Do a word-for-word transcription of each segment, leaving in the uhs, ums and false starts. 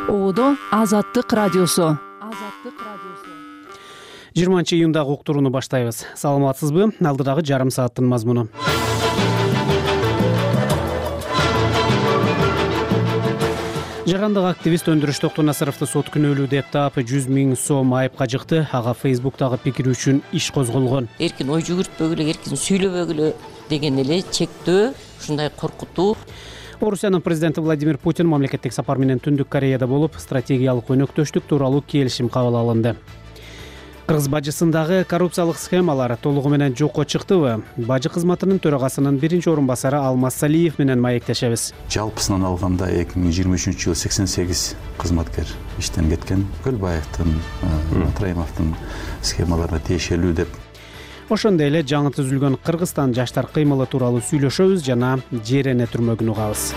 Оодо Азаттык радиосу. Азаттык радиосу. жыйырманчы июндагы уктурууну баштайбыз. Саламатсызбы? Алдыдагы жарым сааттын мазмуну. Жаһандык активист Өндүрүш Токтонасыровду сот күнөөлүү деп таап жүз миң сом айыпка жыкты. Ага Фейсбуктагы пикири үчүн иш козголгон. Эркин ой жүгүртпөгүлө, эркин сүйлөбөгүлө деген эле чектөө, ушундай коркутуу. Орусиянын президенти Владимир Путин мамлекеттик сапар менен Түндүк Кореяда болуп, стратегиялык өнөктөштүк тууралуу келишим кабыл алынды. Кыргыз бажысындагы коррупциялык схемалар толугу менен жокко чыктыбы? Бажы кызматынын төрагасынын биринчи орун басары Алмаз Салиев менен маектешебиз. Жалпысынан алганда эки миң жыйырма үчүнчү жылы сексен сегиз кызматкер иштен кеткен. Көлбаевдин, Матраимовдун схемаларына тиешелүү деп. Ошондой эле жаңы түзүлгөн Кыргызстан жаштар кыймылы тууралуу сүйлөшөбүз жана Жерене түрмөгүн угабыз.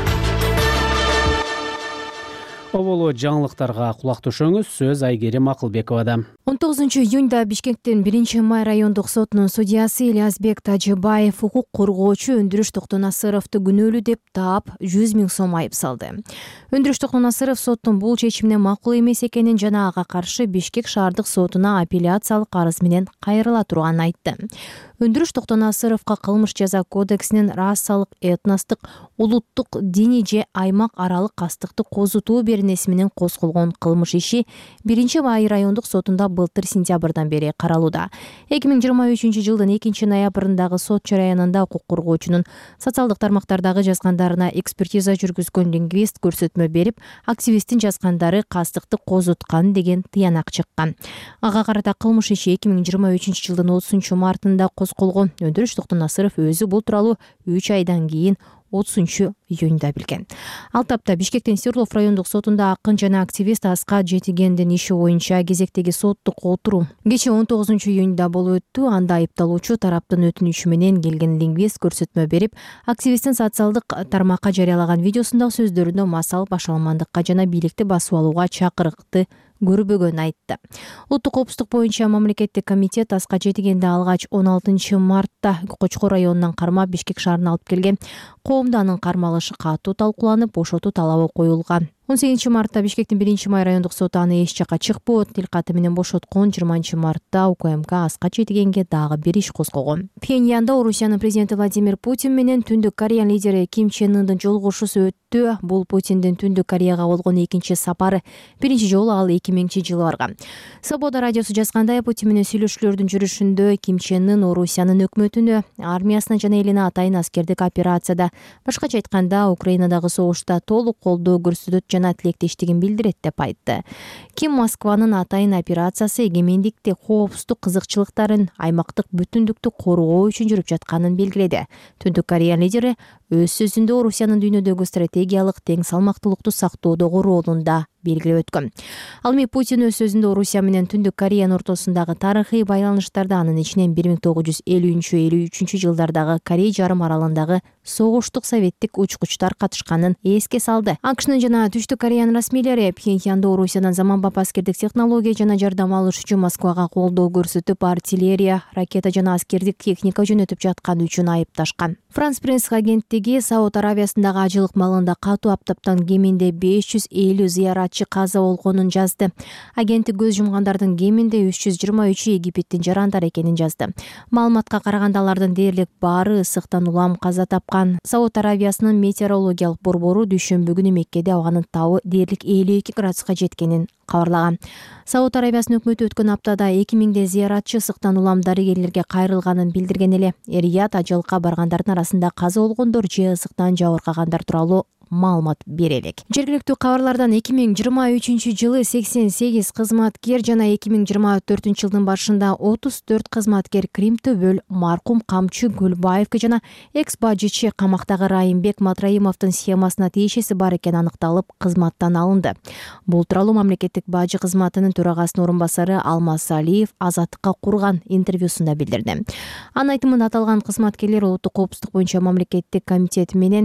Оболо жаңылыктарга кулак төшөңүз. Сөз Айгерим Акылбековада. он тогузунчу июнда Бишкектин биринчи май райондук сотунун судьясы Ильязбек Тажыбаев укук коргоочу Өндүрүш Токтонасыровду күнөөлүү деп таап жүз миң сом айып салды. Өндүрүш Токтонасыров соттун бул чечимине макул эмес экенин жана ага каршы Бишкек шаардык сотуна апелляциялык арыз менен кайрыла турганын айтты. Өндүрүш Токтонасыровго кылмыш жаза кодексинин расалык, этностук, улуттук, диний же аймак аралык кастыкты козутуу беренеси менен козголгон кылмыш иши биринчи май райондук сотунда былтыр сентябрдан бери каралууда. эки миң жыйырма үчүнчү жылдын экинчи ноябрындагы сот жараянында укук коргоочунун социалдык тармактардагы жазгандарына экспертиза жүргүзгөн лингвист көрсөтмө берип, активисттин жазгандары кастыкты козуткан деген тыянак чыккан. Ага карата кылмыш иши эки миң жыйырма үчүнчү жылдын отузунчу мартында козголгон. Өндүрүш Токтонасыров өзү бул тууралуу үч айдан кийин отузунчу июнда билген. Ал тапта Бишкектин Свердлов райондук сотунда акын жана активист Аскат Жетигендин иши боюнча кезектеги соттук отуруу кечээ он тогузунчу июнда болуп өттү. Анда айыпталуучу тараптын өтүнүчү менен келген лингвист көрсөтмө берип, активисттин социалдык тармакка жарыялаган видеосундагы сөздөрүндө масал башаламандыкка жана бийликти басып алууга чакырыкты көрбөгөнүн айтты. Улуттук коопсуздук боюнча мамлекеттик комитет Аскат Жетигенди алгач он алтынчы мартта Кочкор районунан кармап Бишкек шаарына алып келген. Коомдо анын кармалышы катуу талкууланып, бошотуу талабы коюлган. он сегизинчи мартта Бишкектин биринчи май райондук соту аны эч жакка чыкпоо тил каты менен бошоткон. жыйырманчы мартта УКМК Аскат Жетигенге дагы бир иш козгогон. Пхеньянда Орусиянын президенти Владимир Путин менен Түндүк Корея лидери Ким Чен Ындын жолугушуусу өттү. Бул Путиндин Түндүк Кореяга болгон экинчи сапары. Биринчи жолу ал эки миңинчи жылы барган. Свобода радиосу жазгандай, Путин менен сүйлөшүүлөрдүн жүрүшүндө Ким Чен Ын Орусиянын өкмөтүнө, армиясына жана элине атайын аскердик операцияда, башкача айтканда Украинадагы согушта толук колдоо көрсөтөт жана тилектештигин билдирет деп айтты. Ким Москванын атайын операциясы эгемендикти, коопсуздук кызыкчылыктарын, аймактык бүтүндүктү коргоо үчүн жүрүп жатканын белгиледи. Түндүк Корея лидери өз сөзүндө Орусиянын дүйнөдөгү стратегиялык тең салмактуулукту сактоодогу ролун да белгилеп өткөн. Ал эми Путин өз сөзүндө Орусия менен Түндүк Кореянын ортосундагы тарыхый байланыштарды, анын ичинен бир миң тогуз жүз элүүнчү элүү үчүнчү жылдардагы Корей жарым аралындагы согуштук советтик учкучтар катышканын эске салды. АКШнын жана Түштүк Кореянын расмийлери Пхеньянда Орусиядан заманбап аскердик технология жана жардам алыш үчүн Москвага колдоо көрсөтүп, артиллерия, ракета жана аскердик техника жөнөтүп жатканы үчүн айыпташкан. Франс пресс агенттиги Сауд Аравиясындагы ажылык малында катуу аптаптан кеминде беш жүз элүү зыяратчы каза болгонун жазды. Агенттик көз жумгандардын кеминде үч жүз жыйырма үчү Египеттин жарандар экенин жазды. Маалыматка караганда алардын дээрлик баары ысыктан улам каза тапкан. Сауд Аравиясынын метеорологиялык борбору дүйшөмбү күнү Меккеде абанын табы дээрлик элүү эки градуска жеткенин кабарлаган. Сауд Аравиясынын өкмөтү өткөн аптада эки миңдей зыяратчы ысыктан улам дарыгерлерге кайрылганын билдирген эле. Эр-Рияд ажылыкка баргандардын арасында каза болгондор же ысыктан жабыркагандар тууралуу маалымат бере элек. Жергиликтүү кабарлардан эки миң жыйырма үчүнчү жылы сексен сегиз кызматкер жана эки миң жыйырма төртүнчү жылдын башында отуз төрт кызматкер Крим төбөл маркум камчы Көлбаевге жана экс бажычы камактагы Райымбек Матраимовдун схемасына тиешеси бар экени аныкталып, кызматтан алынды. Бул тууралуу мамлекеттик бажы кызматынын төрагасынын орун басары Алмаз Салиев Азаттыкка курган интервьюсунда билдирди. Анын айтымында аталган кызматкерлер улуттук коопсуздук боюнча мамлекеттик комитет менен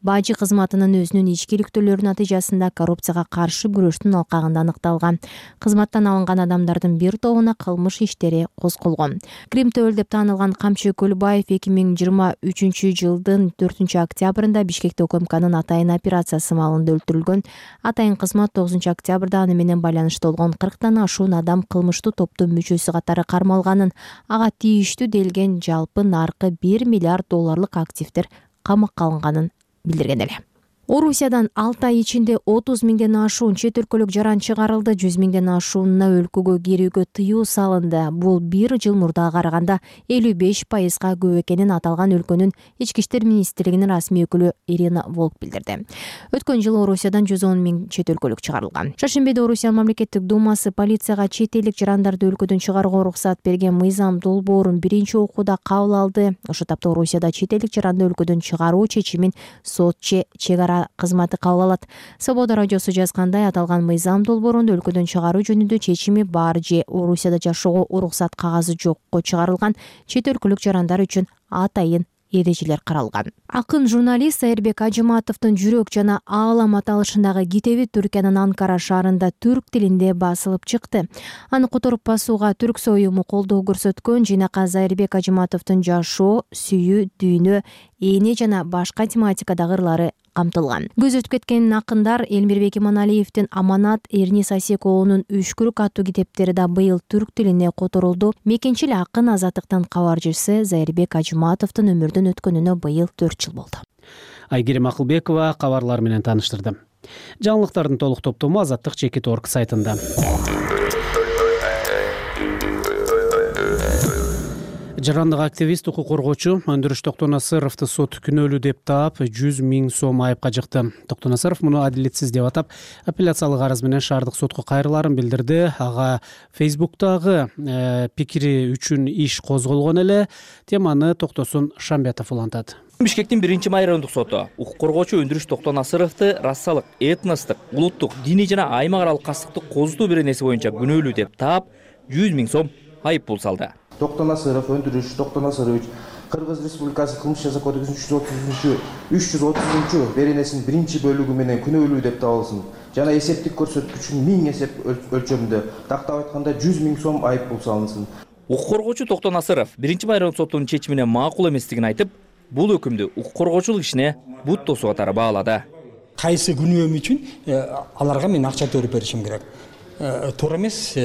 бажы кызматынын өзүнүн ичкиликтүүлөрү натыйжасында коррупцияга каршы күрөштүн алкагында аныкталган. Кызматтан алынган адамдардын бир тобуна кылмыш иштери козголгон. Крим Töөл деп таанылган Камчы Көлбаев эки миң жыйырма үчүнчү жылдын төртүнчү октябрында Бишкекте УКМКнын Атайын операциясы маалында өлтүрүлгөн. Атайын кызмат тогузунчу октябрда аны менен байланыштуу болгон кырктан ашуун адам кылмыштуу топтун мүчөсү катары кармалганын, ага тийиштүү делген жалпы наркы бир миллиард долларлык активдер камакка алынганын билдирген эле. Орусиядан алты ай ичинде отуз миңден ашуун чет өлкөлүк жаран чыгарылды, жүз миңден ашууна өлкөгө кирүүгө тыюу салынды. Бул бир жыл мурдага караганда элүү беш пайызга көп экенин аталган өлкөнүн ички иштер министрлигинин расмий өкүлү Ирина Волк билдирди. Өткөн жылы Орусиядан жүз он миң чет өлкөлүк чыгарылган. Шаршембиде Орусиянын мамлекеттик думасы полицияга чет элдик жарандарды өлкөдөн чыгарууга уруксат берген мыйзам долбоорун биринчи окууда кабыл алды. Ошол тапта Орусияда чет элдик жаранды өлкөдөн чыгаруу чечимин сот же чегара кызматы кабыл алат. Свобода радиосу жазгандай, аталган мыйзам долбоорунда өлкөдөн чыгаруу жөнүндө чечими бар же Орусияда жашоого уруксат кагазы жокко чыгарылган чет өлкөлүк жарандар үчүн атайын эрежелер каралган. Акын журналист Айырбек Ажыматовдун Жүрөк жана Аалам аталышындагы китеби Түркиянын Анкара шаарында түрк тилинде басылып чыкты. Аны которуп басууга Түрксой уюму колдоо көрсөткөн. Жыйнакка Айырбек Ажыматовдун жашоо, сүйүү, дүйнө, эне жана башка тематикадагы ырлары камтылган. Көз өтүп кеткен акындар Элмирбек Иманалиевдин Аманат, Эрнис Асекоонун Үшкүрүк аттуу китептери да быйыл түрк тилине которулду. Мекенчил акын Азаттыктын кабарчысы Айырбек Ажыматовдун өмүрдөн өткөнүнө быйыл төрт жыл болду. Айгерим Акылбекова кабарлар менен тааныштырды. Жаңылыктардын толук топтому Азаттык чекит точка орг сайтында. Жарандык активист, укук коргоочу Өндүрүш Токтонасыровду сот күнөөлүү деп таап, жүз миң сом айыпка жыкты. Токтонасыров муну адилетсиз деп атап, апелляциялык арыз менен шаардык сотко кайрыларын билдирди. Ага Фейсбуктагы э, пикири үчүн иш козголгон эле. Теманы Токтосун Шамбетов улантат. Бишкектин биринчи май райондук соту укук коргоочу Өндүрүш Токтонасыровду расалык, этностук, улуттук, диний жана аймак аралык кастыкты козутуу беренеси боюнча күнөөлүү деп таап, жүз миң сом айып пул салды. Токтонасыров Өндүрүш Токтонасырович Кыргыз Республикасы кылмыш жаза кодексинин үч жүз отузунчу беренесинин биринчи бөлүгү менен күнөөлүү деп табылсын жана эсептик көрсөткүчүн миң эсеп өлчөмүндө, тактап айтканда жүз миң сом айып пул салынсын. Укук коргоочу Токтонасыров биринчи май райондук сотунун чечимине макул эместигин айтып, бул өкүмдү укук коргоочулук ишине бут тосуу катары баалады. Кайсы күнөөм үчүн аларга мен акча төлөп беришим керек. Туура эмес,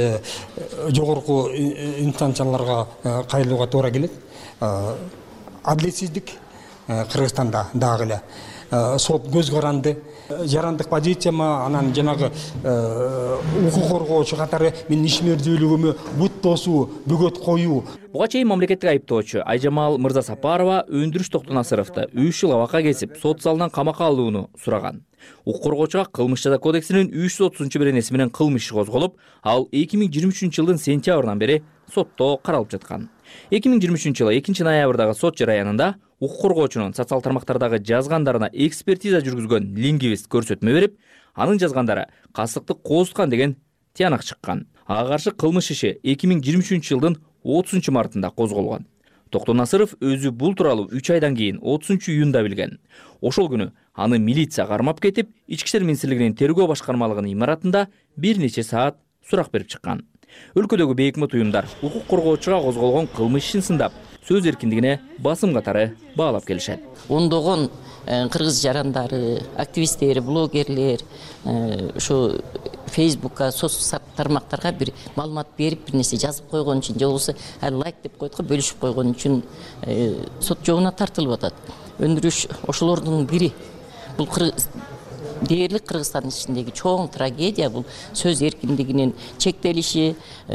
жогорку инстанцияларга кайрылууга туура келет. Адилетсиздик Кыргызстанда дагы эле. Сот көз каранды. Жарандык позицияма, анан жанагы укук коргоочу катары менин ишмердүүлүгүмө бут тосуу, бөгөт коюу. Буга чейин мамлекеттик айыптоочу Айжамал Мырзасапарова Өндүрүш Токтонасыровду үч жыл абакка кесип, сот залынан камакка алууну сураган. Укук коргоочуга кылмыш жаза кодексинин үч жүз отузунчу беренеси менен кылмыш иши козголуп, ал эки миң жыйырма үчүнчү жылдын сентябрынан бери сотто каралып жаткан. эки миң жыйырма үчүнчү жылы экинчи ноябрдагы сот жараянында укук коргоочунун социал тармактардагы жазгандарына экспертиза жүргүзгөн лингвист көрсөтмө берип, анын жазгандары кастыкты козуткан деген тыянак чыккан. Ага каршы кылмыш иши эки миң жыйырма үчүнчү жылдын отузунчу мартында козголгон. Токтонасыров өзү бул тууралуу үч айдан кийин отузунчу июнда билген. Ошол күнү аны милиция кармап кетип, Ички иштер министрлигинин тергөө башкармалыгынын имаратында бир нече саат сурак берип чыккан. Өлкөдөгү бейикмет уюмдар укук коргоочуга козголгон кылмыш ишин сындап, сөз эркиндигине басым катары баалап келишет. Ондогон кыргыз жарандары, активисттер, блогерлер ошо Фейсбукка, соцсап тармактарга бир маалымат берип, бир нерсе жазып койгон үчүн, же болбосо лайк деп койдук, бөлүшүп койгон үчүн сот жообуна тартылып атат. Өндүрүш ошолордун бири. Бул дээрлик Кыргызстандын ичиндеги чоң трагедия, бул сөз эркиндигинин чектелиши,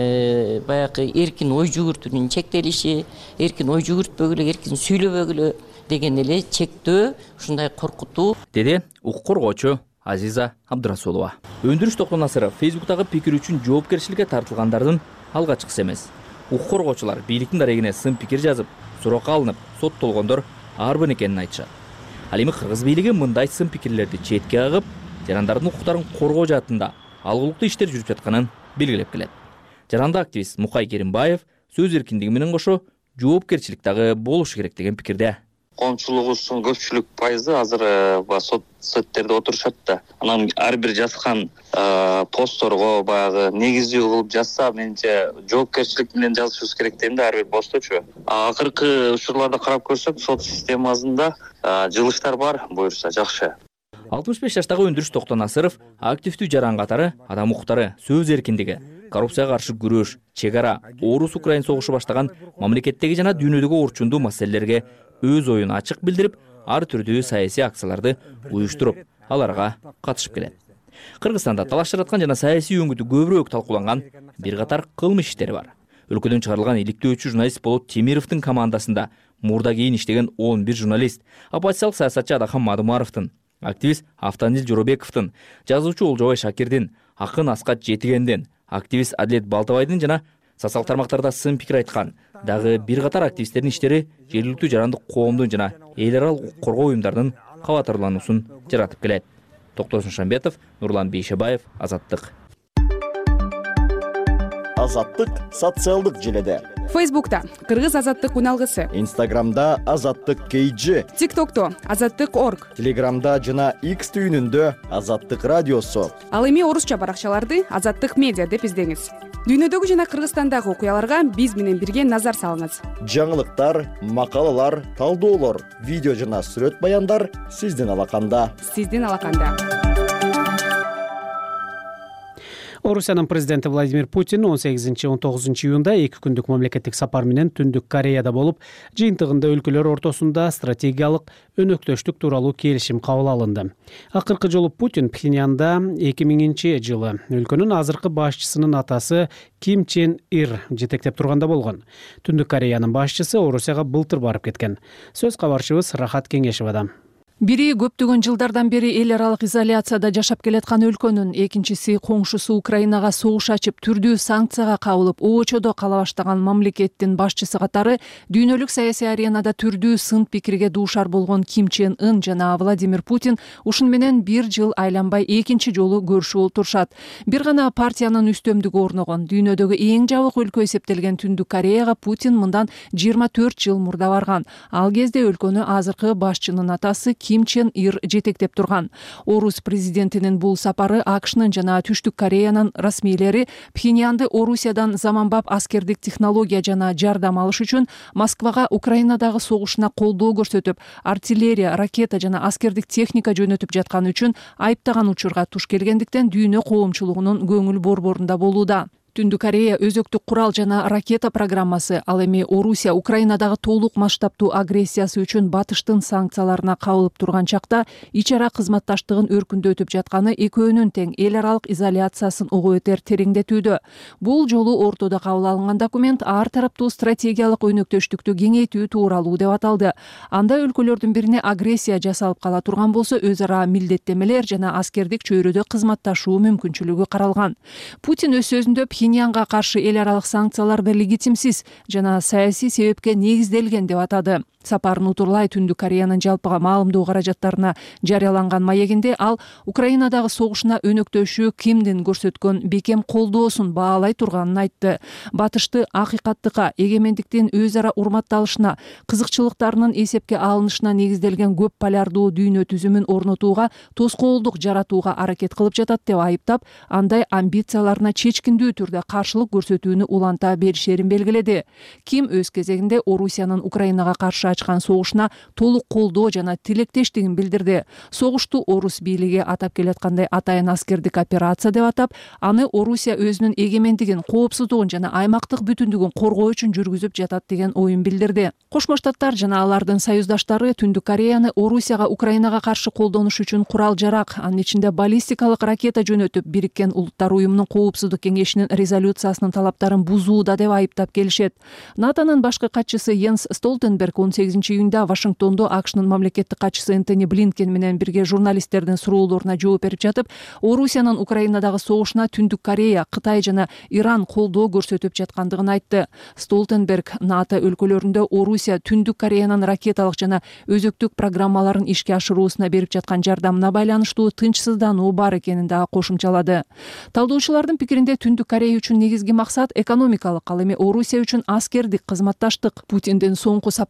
баягы эркин ой жүгүртүүнүн чектелиши, эркин ой жүгүртпөгүлө, эркин сүйлөбөгүлө деген эле чектөө, ушундай коркутуу, деди укук коргоочу Азиза Абдырасулова. Өндүрүш Токтонасыров Фейсбуктагы пикир үчүн жоопкерчиликке тартылгандардын алгачкысы эмес. Укук коргоочулар бийликтин дарегине сын пикир жазып, суракка алынып, соттолгондор арбын экенин айтышат. Ал эми кыргыз бийлиги мындай сын пикирлерди четке агып, жарандардын укуктарын коргоо жаатында алгылыктуу иштер жүрүп жатканын белгилеп келет. Жарандык активист Мукай Керимбаев сөз эркиндиги менен кошо жоопкерчилик дагы болушу керек деген пикирде. коомчулугубуздун көпчүлүк пайызы азыр баягы сот сеттерде отурушат да. Анан ар бир жазган постторго баягы негиздүү кылып жазса, менимче жоопкерчилик менен жазышыбыз керек дейм да, ар бир постточу. Акыркы учурларда карап көрсөк, сот системасында жылыштар бар, буюрса жакшы. алтымыш беш жаштагы Өндүрүш Токтонасыров активдүү жаран катары адам укуктары, сөз эркиндиги, коррупцияга каршы күрөш, чек ара, Орус-Украин согушу баштаган мамлекеттеги жана дүйнөдөгү орчундуу маселелерге өз оюн ачык билдирип, ар түрдүү саясий акцияларды уюштуруп, аларга катышып келет. Кыргызстанда талаш жараткан жана саясий өңгүтү көбүрөөк талкууланган бир катар кылмыш иштери бар. Өлкөдөн чыгарылган иликтөөчү журналист Болот Темировдун командасында мурда кийин иштеген он бир журналист, оппозициялык саясатчы Адахан Мадумаровдун, активист Автандил Жоробековдун, жазуучу Олжобай Шакирдин, акын Аскат Жетигендин, активист Адлет Балтабайдын жана социалдык тармактарда сын пикир айткан дагы бир катар активисттердин иштери жергиликтүү жарандык коомдун жана эл аралык укук коргоо уюмдарынын кабатырлануусун жаратып келет. Токтосун Шамбетов, Нурлан Бейшебаев, Азаттык. Азаттык социалдык желеде. Фейсбукта Кыргыз Азаттык уналгысы. Инстаграмда Азаттык кейджи. ТикТокто Азаттык точка орг. Телеграмда жана X түйүнүндө Азаттык радиосу. Ал эми орусча баракчаларды Азаттык медиа деп издеңиз. Дүйнөдөгү жана Кыргызстандагы окуяларга биз менен бирге назар салыңыз. Жаңылыктар, макалалар, талдоолор, видео жана сүрөт баяндар сиздин алаканда. Сиздин алаканда. Орусиянын президенти Владимир Путин он сегизинчи он тогузунчу июнда эки күндүк мамлекеттик сапар менен Түндүк Кореяда болуп, жыйынтыгында өлкөлөр ортосунда стратегиялык өнөктөштүк тууралуу келишим кабыл алынды. Акыркы жолу Путин Пхеньянда эки миңинчи жылы өлкөнүн азыркы башчысынын атасы Ким Чен Ир жетектеп турганда болгон. Түндүк Кореянын башчысы Орусияга былтыр барып кеткен. Сөз кабарчыбыз Рахат Кеңешевадан. Бири көптөгөн жылдардан бери эл аралык изоляцияда жашап келаткан өлкөнүн, экинчиси коңшусу Украинага согуш ачып түрдүү санкцияга кабылып, оочодо кала баштаган мамлекеттин башчысы катары дүйнөлүк саясий аренада түрдүү сын пикирге дуушар болгон Ким Чен Ын жана Владимир Путин ушун менен бир жыл айланбай экинчи жолу көрүшүп отурушат. Бир гана партиянын үстөмдүгү орногон дүйнөдөгү эң жабык өлкө эсептелген Түндүк Кореяга Путин мындан жыйырма төрт жыл мурда барган. Ал кезде өлкөнү азыркы башчынын атасы Ким Чен Ир жетектеп турган. Орус президентинин бул сапары АКШнын жана Түштүк Кореянын расмийлери Пхеньянды Орусиядан заманбап аскердик технология жана жардам алыш үчүн Москвага Украинадагы согушуна колдоо көрсөтүп, артиллерия, ракета жана аскердик техника жөнөтүп жатканы үчүн айыптаган учурга туш келгендиктен дүйнө коомчулугунун көңүл борборунда болууда. Түндүк Корея өзөктүк курал жана ракета программасы, ал эми Орусия Украинадагы толук масштабтуу агрессиясы үчүн батыштын санкцияларына кабылып турган чакта ич ара кызматташтыгын өркүндөтүп жатканы экөөнүн тең эл аралык изоляциясын угуп өтер тереңдетүүдө. Бул жолу ортодо кабыл алынган документ ар тараптуу стратегиялык өнөктөштүктү кеңейтүү тууралуу деп аталды. Анда өлкөлөрдүн бирине агрессия жасалып кала турган болсо өз ара милдеттемелер жана аскердик чөйрөдө кызматташуу мүмкүнчүлүгү каралган. Путин өз сөзүндө Пхеньянга каршы эл аралык санкцияларды легитимсиз жана саясий себепке негизделген деп атады. Сапарын утурлай Түндүк Кореянын жалпыга маалымдоо каражаттарына жарыяланган маегинде ал Украинадагы согушуна өнөктөшүү Кимдин көрсөткөн бекем колдоосун баалай турганын айтты. Батышты акыйкаттыкка, эгемендиктин өз ара урматталышына, кызыкчылыктарынын эсепке алынышына негизделген көп полярдуу дүйнө түзүмүн орнотууга тоскоолдук жаратууга аракет кылып жатат деп айыптап, андай амбицияларына чечкиндүү түрдө каршылык көрсөтүүнү уланта беришерин белгиледи. Ким өз кезегинде Орусиянын Украинага каршы ачкан согушуна толук колдоо жана тилектештигин билдирди. Согушту орус бийлиги атап келаткандай атайын аскердик операция деп атап, аны Орусия өзүнүн эгемендигин, коопсуздугун жана аймактык бүтүндүгүн коргоо үчүн жүргүзүп жатат деген оюн билдирди. Кошмо Штаттар жана алардын союздаштары Түндүк Кореяны Орусияга Украинага каршы колдонуш үчүн курал-жарак, анын ичинде баллистикалык ракета жөнөтүп, Бириккен Улуттар уюмунун коопсуздук кеңешинин резолюциясынын талаптарын бузууда деп айыптап келишет. НАТОнун башкы катчысы Йенс Столтенберг он сегизинчи июнда Вашингтондо АКШнын мамлекеттик катчысы Энтони Блинкен менен бирге журналисттердин суроолоруна жооп берип жатып, Орусиянын Украинадагы согушуна Түндүк Корея, Кытай жана Иран колдоо көрсөтүп жаткандыгын айтты. Столтенберг НАТО өлкөлөрүндө Орусия Түндүк Кореянын ракеталык жана өзөктүк программаларын ишке ашыруусуна берип жаткан жардамына байланыштуу тынчсыздануу бар экенин дагы кошумчалады. Талдоочулардын пикиринде Түндүк Корея үчүн негизги максат экономикалык, ал эми Орусия үчүн аскердик кызматташтык. Путиндин соңку сапарынын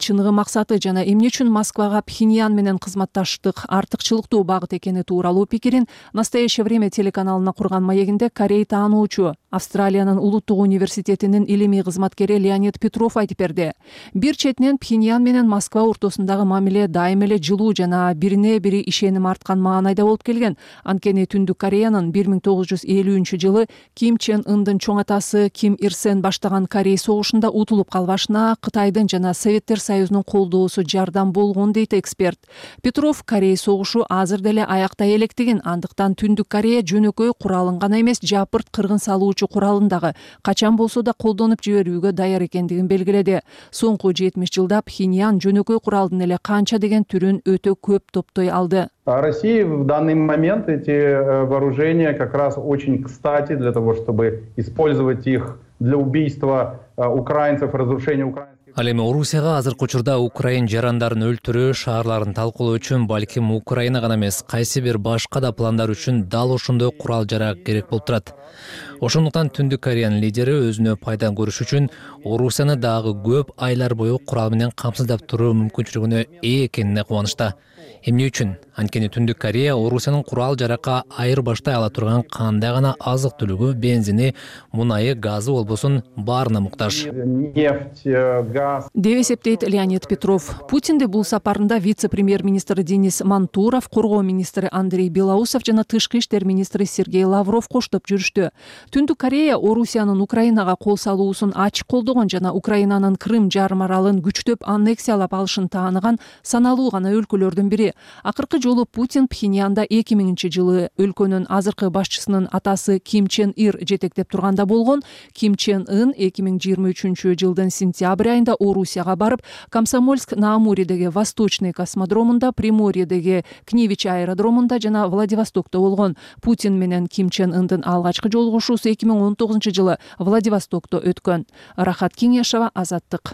чыныгы максаты жана эмне үчүн Москвага Пхеньян менен кызматташтык артыкчылыктуу багыт экени тууралуу пикирин «Настоящее время» телеканалына курган маегинде Корей таануучу, Австралиянын улуттук университетинин илимий кызматкери Леонид Петров айтып берди. Бир четинен Пхеньян менен Москва ортосундагы мамиле дайым эле жылуу жана бирине бири ишеним арткан маанайда болуп келген. Анткени Түндүк Кореянын бир миң тогуз жүз элүүнчү жылы Ким Чен Ындын чоң атасы Ким Ир Сен баштаган Корей согушунда утулуп калбашына Кытайдын жана Советтер Союзунун колдоосу жардам болгон дейт эксперт. Петров Корей согушу азыр деле аяктай электигин, андыктан Түндүк Корея жөнөкөй куралын гана эмес, жапырт кыргын салуучу куралын дагы качан болсо да колдонуп жиберүүгө даяр экендигин белгиледи. Соңку жетимиш жылда Пхеньян жөнөкөй куралдын эле канча деген түрүн өтө көп топтой алды. России в данный момент эти вооружения как раз очень кстати для того, чтобы использовать их для убийства украинцев, разрушения украинских. Ал эми Орусияга азыркы учурда Украин жарандарын өлтүрүү, шаарларын талкуулоо үчүн балким Украина гана эмес, кайсы бир башка да пландар үчүн дал ошондой курал-жарак керек болуп турат. Ошондуктан Түндүк Кореянын лидери өзүнө пайда көрүш үчүн Орусияны дагы көп айлар бою курал менен камсыздап туруу мүмкүнчүлүгүнө ээ экенине кубанычта. Эмне үчүн? Анткени Түндүк Корея Орусиянын курал-жаракка айырбаштай ала турган кандай гана азык-түлүгү, бензини, мунайы, газы болбосун баарына муктаж. Нефть, газ. Деп эсептейт Леонид Петров. Путинди бул сапарында вице-премьер-министр Денис Мантуров, коргоо министри Андрей Белоусов жана тышкы иштер министри Сергей Лавров коштоп жүрүштү. Түндүк Корея Орусиянын Украинага кол салуусун ачык колдогон жана Украинанын Крым жарым аралын күчтөп аннексиялап алышын тааныган саналуу гана өлкөлөрдүн бири. Акыркы жолу Путин Пхеньянда эки миңинчи жылы өлкөнүн азыркы башчысынын атасы Ким Чен Ир жетектеп турганда болгон. Ким Чен Ын эки миң жыйырма үчүнчү жылдын сентябрь айында Орусияга барып, Комсомольск-на-Амуредеги Восточный космодромунда, Приморьедеги Кневич аэродромунда жана Владивостокто болгон. Путин менен Ким Чен Ындын алгачкы жолугушуусу эки миң он тогузунчу жылы Владивостокто өткөн. Рахат Кеңешова, Азаттык.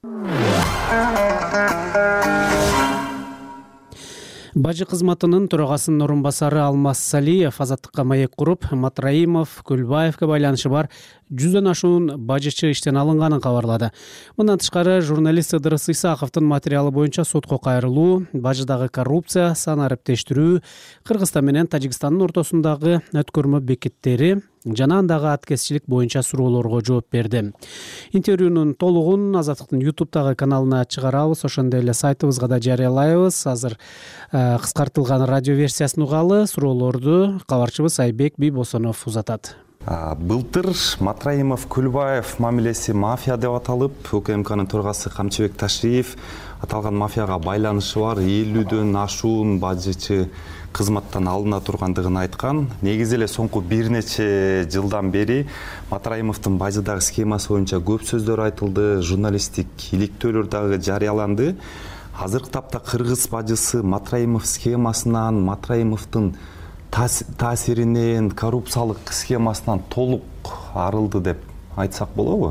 Бажы кызматынын төрагасынын орун басары Алмаз Салиев Азаттыкка маек куруп, Матраимов, Көлбаевке байланышы бар жүздөн ашуун бажычы иштен алынганын кабарлады. Мындан тышкары журналист Ыдырыс Исаковдун материалы боюнча сотко кайрылуу, бажыдагы коррупция, сан арептештирүү, Кыргызстан менен Тажикстандын ортосундагы өткөрмө бекеттери жана андагы аткезчилик боюнча суроолорго жооп берди. Интервьюнун толугун Азаттыктын ютубтагы каналына чыгарабыз, ошондой эле сайтыбызга да жарыялайбыз. Азыр кыскартылган радио версиясын угалы, суроолорду кабарчыбыз Айбек Бийбосонов узатат. Былтыр Матраимов, Көлбаев мамилеси мафия деп аталып, УКМКнын төрагасы Камчыбек Ташриев аталган мафияга байланышы бар элүүдөн ашуун бажычы кызматтан алына тургандыгын айткан. Негизи эле соңку бир нече жылдан бери Матраимовдун бажыдагы схемасы боюнча көп сөздөр айтылды, журналисттик иликтөөлөр дагы жарыяланды. Азыркы тапта кыргыз бажысы Матраимов схемасынан, Матраимовдун таасиринен, коррупциялык схемасынан толук арылды деп айтсак болобу?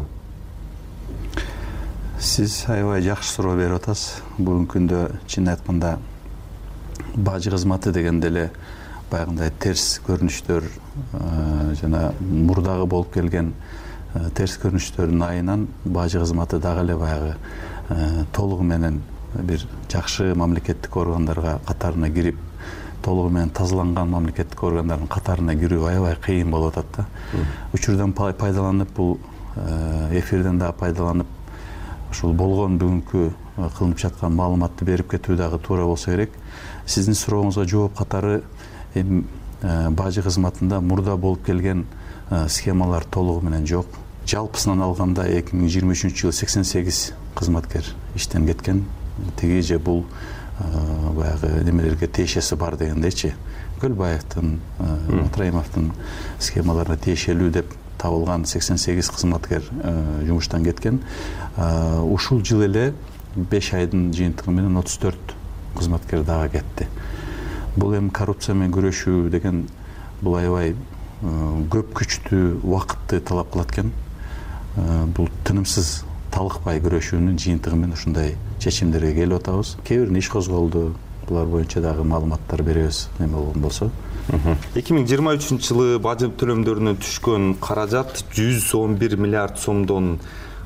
Сиз аябай жакшы суроо берип атасыз. Бүгүнкү күндө чын айтканда бажы кызматы дегенде эле баягындай терс көрүнүштөр жана мурдагы болуп келген терс көрүнүштөрдүн айынан бажы кызматы дагы эле баягы толугу менен бир жакшы мамлекеттик органдарга катарына кирип, толугу менен тазаланган мамлекеттик органдардын катарына кирүү аябай кыйын болуп атат да. Учурдан пайдаланып, бул эфирден да пайдаланып, ушул болгон бүгүнкү кылынып жаткан маалыматты берип кетүү дагы туура болсо керек. Сиздин сурооңузга жооп катары эми бажы кызматында мурда болуп келген схемалар толугу менен жок. Жалпысынан алганда эки миң жыйырма үчүнчү жылы сексен сегиз кызматкер иштен кеткен. Теги же бул баягы немелерге тиешеси бар дегендейчи. Көлбаевдин, Матраимовдун схемаларына тиешелүү деп табылган сексен сегиз кызматкер жумуштан кеткен. Ушул жыл эле беш айдын жыйынтыгы менен отуз төрт кызматкер дагы кетти. Бул эми коррупция менен күрөшүү деген бул аябай көп күчтүү, убакытты талап кылат экен. Бул тынымсыз талыкпай күрөшүүнүн жыйынтыгы менен ушундай чечимдерге келип атабыз. Кээ бирин иш козголду. Булар боюнча дагы маалыматтар беребиз, неме болгон болсо. эки миң жыйырма үчүнчү жылы бажы төлөмдөрүнөн түшкөн каражат жүз он бир миллиард сомдон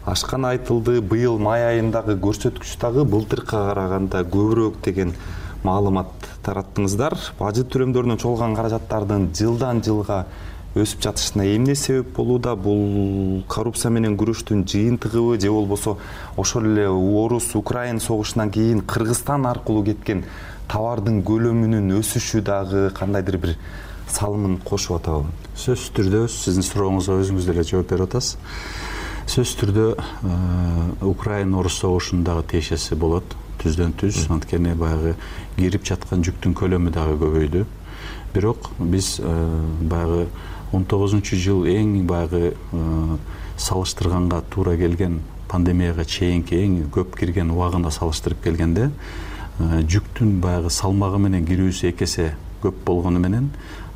ашканы айтылды. Быйыл май айындагы көрсөткүч дагы былтыркыга караганда көбүрөөк деген маалымат тараттыңыздар. Бажы төлөмдөрүнөн чогулган каражаттардын жылдан жылга өсүп жатышына эмне себеп болууда? Бул коррупция менен күрөштүн жыйынтыгыбы же болбосо ошол эле Орус Украин согушунан кийин Кыргызстан аркылуу кеткен товардын көлөмүнүн өсүшү дагы кандайдыр бир салымын кошуп атабы? Сөзсүз түрдө сиздин сурооңузга өзүңүз деле жооп берип атасыз. Сөзсүз түрдө Украин Орус согушундагы тиешеси болот, түздөн түз. Анткени баягы кирип жаткан жүктүн көлөмү дагы көбөйдү. Бирок биз баягы он тогузунчу жыл эң баягы салыштырганга туура келген пандемияга чейинки эң көп кирген убагына салыштырып келгенде жүктүн баягы салмагы менен кирүүсү эки эсе көп болгону менен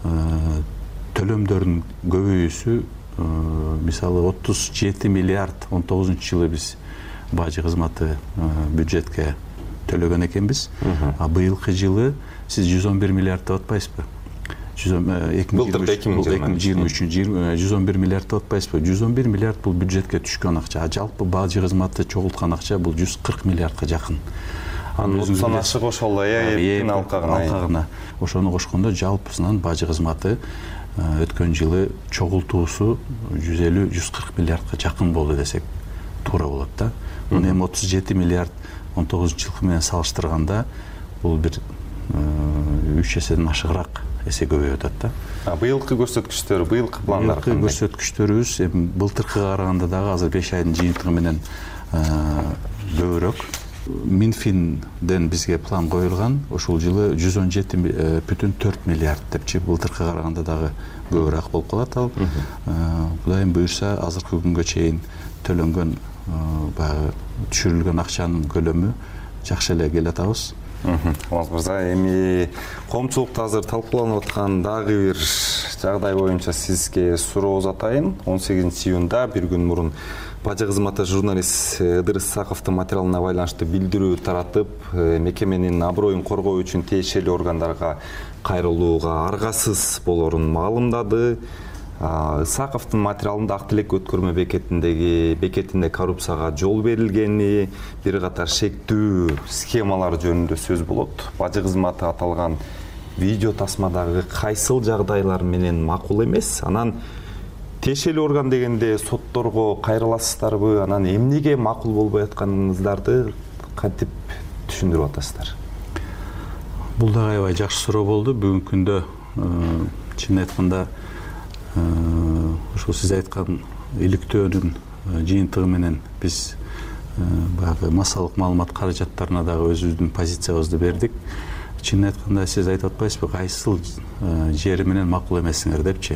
төлөмдөрдүн көбөйүүсү мисалы отуз жети миллиард он тогузунчу жылы биз бажы кызматы бюджетке төлөгөн экенбиз. А быйылкы жылы сиз жүз он бир миллиард деп атпайсызбы? эки миң жыйырма үч жүз он бир миллиард деп атпайсызбы? жүз он бир миллиард бул бюджетке түшкөн акча. А жалпы бажы кызматы чогулткан акча бул жүз кырк миллиардка жакын. Анын ашык ошол эптин алкагына. Ошону кошкондо жалпысынан бажы кызматы өткөн жылы чогултуусу жүз элүү жүз кырк миллиардка жакын болду десек туура болот да. Муну эми отуз жети миллиард он тогузунчу жылкы менен салыштырганда бул бир үч эседен ашыгыраак эсе көбөйүп атат да. Быйылкы көрсөткүчтөр, быйылкы пландар кандай? Быйылкы көрсөткүчтөрүбүз эми былтыркыга караганда дагы азыр беш айдын жыйынтыгы менен көбүрөөк. Минфинден бизге план коюлган, ошол жылы жүз он жети бүтүн төрт миллиард депчи, былтыркыга караганда дагы көбүрөөк болуп калат ал. Кудайым буйрса азыркы күнгө чейин төлөнгөн баягы түшүрүлгөн акчанын көлөмү жакшы эле келе атабыз. Алмаз мырза, эми коомчулукта азыр талкууланып аткан дагы бир жагдай боюнча сизге суроо узатайын. он сегизинчи июнда бир күн мурун бажы кызматы журналист Ыдырыс Исаковдун материалына байланыштуу билдирүү таратып, мекеменин аброюн коргоо үчүн тиешелүү органдарга кайрылууга аргасыз болорун маалымдады. Исаковдун материалында ак тилек өткөрмө бекетиндеги бекетинде коррупцияга жол берилгени, бир катар шектүү схемалар жөнүндө сөз болот. Бажы кызматы аталган видео тасмадагы кайсыл жагдайлар менен макул эмес? Анан тиешелүү орган дегенде сотторго кайрыласыздарбы? Анан эмнеге макул болбой атканыңыздарды кантип түшүндүрүп атасыздар? Бул дагы аябай жакшы суроо болду. Бүгүнкү күндө чын айтканда ошол сиз айткан иликтөөнүн жыйынтыгы менен биз баягы массалык маалымат каражаттарына дагы өзүбүздүн позициябызды бердик. Чын айтканда сиз айтып атпайсызбы, кайсыл жери менен макул эмессиңер депчи.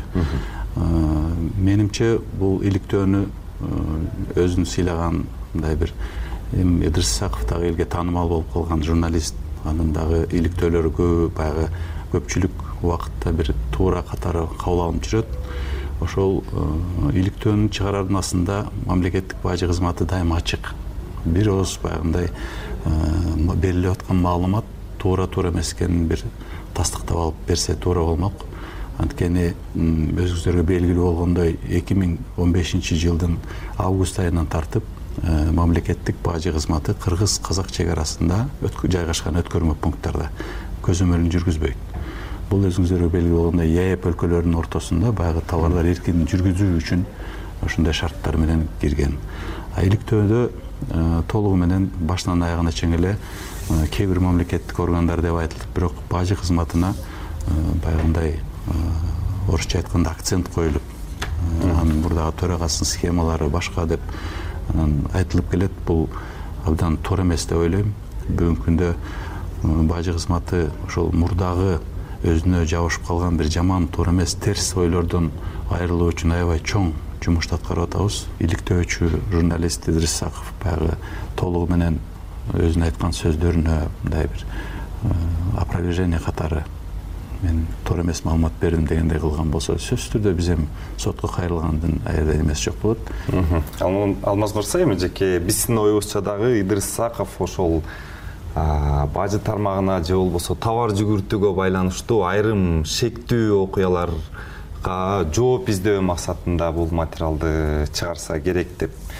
Менимче бул иликтөөнү өзүн сыйлаган мындай бир Ыдырыс Исаков дагы элге таанымал болуп калган журналист, анын дагы иликтөөлөрү көп баягы көпчүлүк убакытта бир туура катары кабыл алынып жүрөт. Ошол иликтөөнүн чыгарардын астында мамлекеттик бажы кызматы дайыма ачык. Бир ооз баягындай берилип аткан маалымат туура туура эмес экенин бир тастыктап алып берсе туура болмок. Анткени өзүңүздөргө белгилүү болгондой эки миң он бешинчи жылдын август айынан тартып мамлекеттик бажы кызматы кыргыз-казак чек арасында жайгашкан өткөрмө пункттарда көзөмөлүн жүргүзбөйт. Бул өзүңүздөргө белгилүү болгондой ЯЭП өлкөлөрүнүн ортосунда баягы товарлар эркин жүргүзүү үчүн ошондой шарттар менен кирген. А иликтөөдө толугу менен башынан аягына чейин эле кээ бир мамлекеттик органдар деп айтылып, бирок бажы кызматына баягындай орусча айтканда акцент коюлуп, анын мурдагы төрагасынын схемалары башка деп айтылып келет. Бул абдан туура эмес деп ойлойм. Бүгүнкү күндө бажы кызматы ошол мурдагы өзүнө жабышып калган бир жаман, туура эмес, терс ойлордон айрылуу үчүн аябай чоң жумушту аткарып атабыз. Иликтөөчү журналист Ыдырыс Исаков баягы толугу менен өзүнүн айткан сөздөрүнө мындай бир опровержение катары мен туура эмес маалымат бердим дегендей кылган болсо, сөзсүз түрдө биз эми сотко кайрылгандын аябай эмес жок болот. Алмаз мырза, эми жеке биздин оюбузча дагы Ыдырыс Исаков ошол бажы тармагына же болбосо товар жүгүртүүгө байланыштуу айрым шектүү окуяларга жооп издөө максатында бул материалды чыгарса керек деп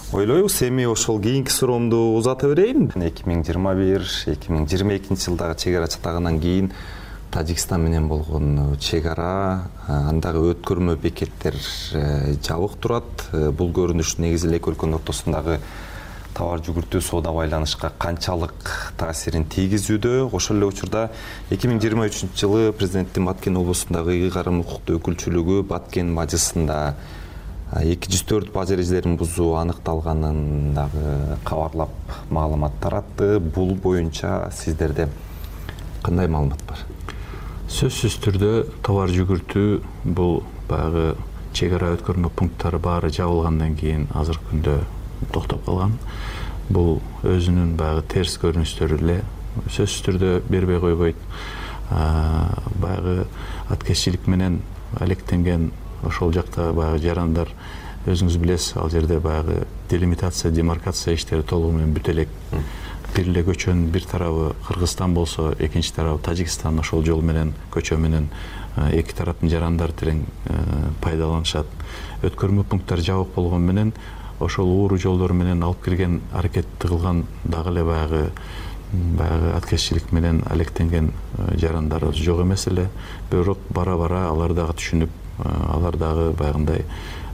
ойлойбуз. Эми ошол кийинки суроомду узата берейин. эки миң жыйырма бир эки миң жыйырма экинчи жылдагы чек ара чатагынан кийин Тажикстан менен болгон чек ара, андагы өткөрмө бекеттер жабык турат. Бул көрүнүш негизи эле эки өлкөнүн ортосундагы товар жүгүртүү соода байланышка канчалык таасирин тийгизүүдө. Ошол эле учурда эки миң жыйырма үчүнчү жылы президенттин Баткен облусундагы ыйык карым укуктуу өкүлчүлүгү Баткен бажысында эки жүз төрт бажы эрежелерин бузуу аныкталганын дагы кабарлап маалымат таратты. Бул боюнча сиздерде кандай маалымат бар? Сөзсүз түрдө товар жүгүртүү бул баягы чек ара өткөрмө пункттары баары жабылгандан кийин азыркы күндө токтоп калган. Бул өзүнүн баягы терс көрүнүштөрү эле сөзсүз түрдө бербей койбойт. Баягы аткезчилик менен алектенген ошол жакта баягы жарандар, өзүңүз билесиз, ал жерде баягы делимитация, демаркация иштери толугу менен бүтө элек. Бир эле көчөнүн бир тарабы Кыргызстан болсо, экинчи тарабы Тажикстан. Ошол жол менен, көчө менен эки тараптын жарандары терең пайдаланышат. Өткөрмө пункттары жабык болгон менен ошол ууру жолдор менен алып кирген, аракетти кылган дагы эле баягы баягы аткезчилик менен алектенген жарандар жок эмес эле. Бирок бара-бара алар дагы түшүнүп, алар дагы баягындай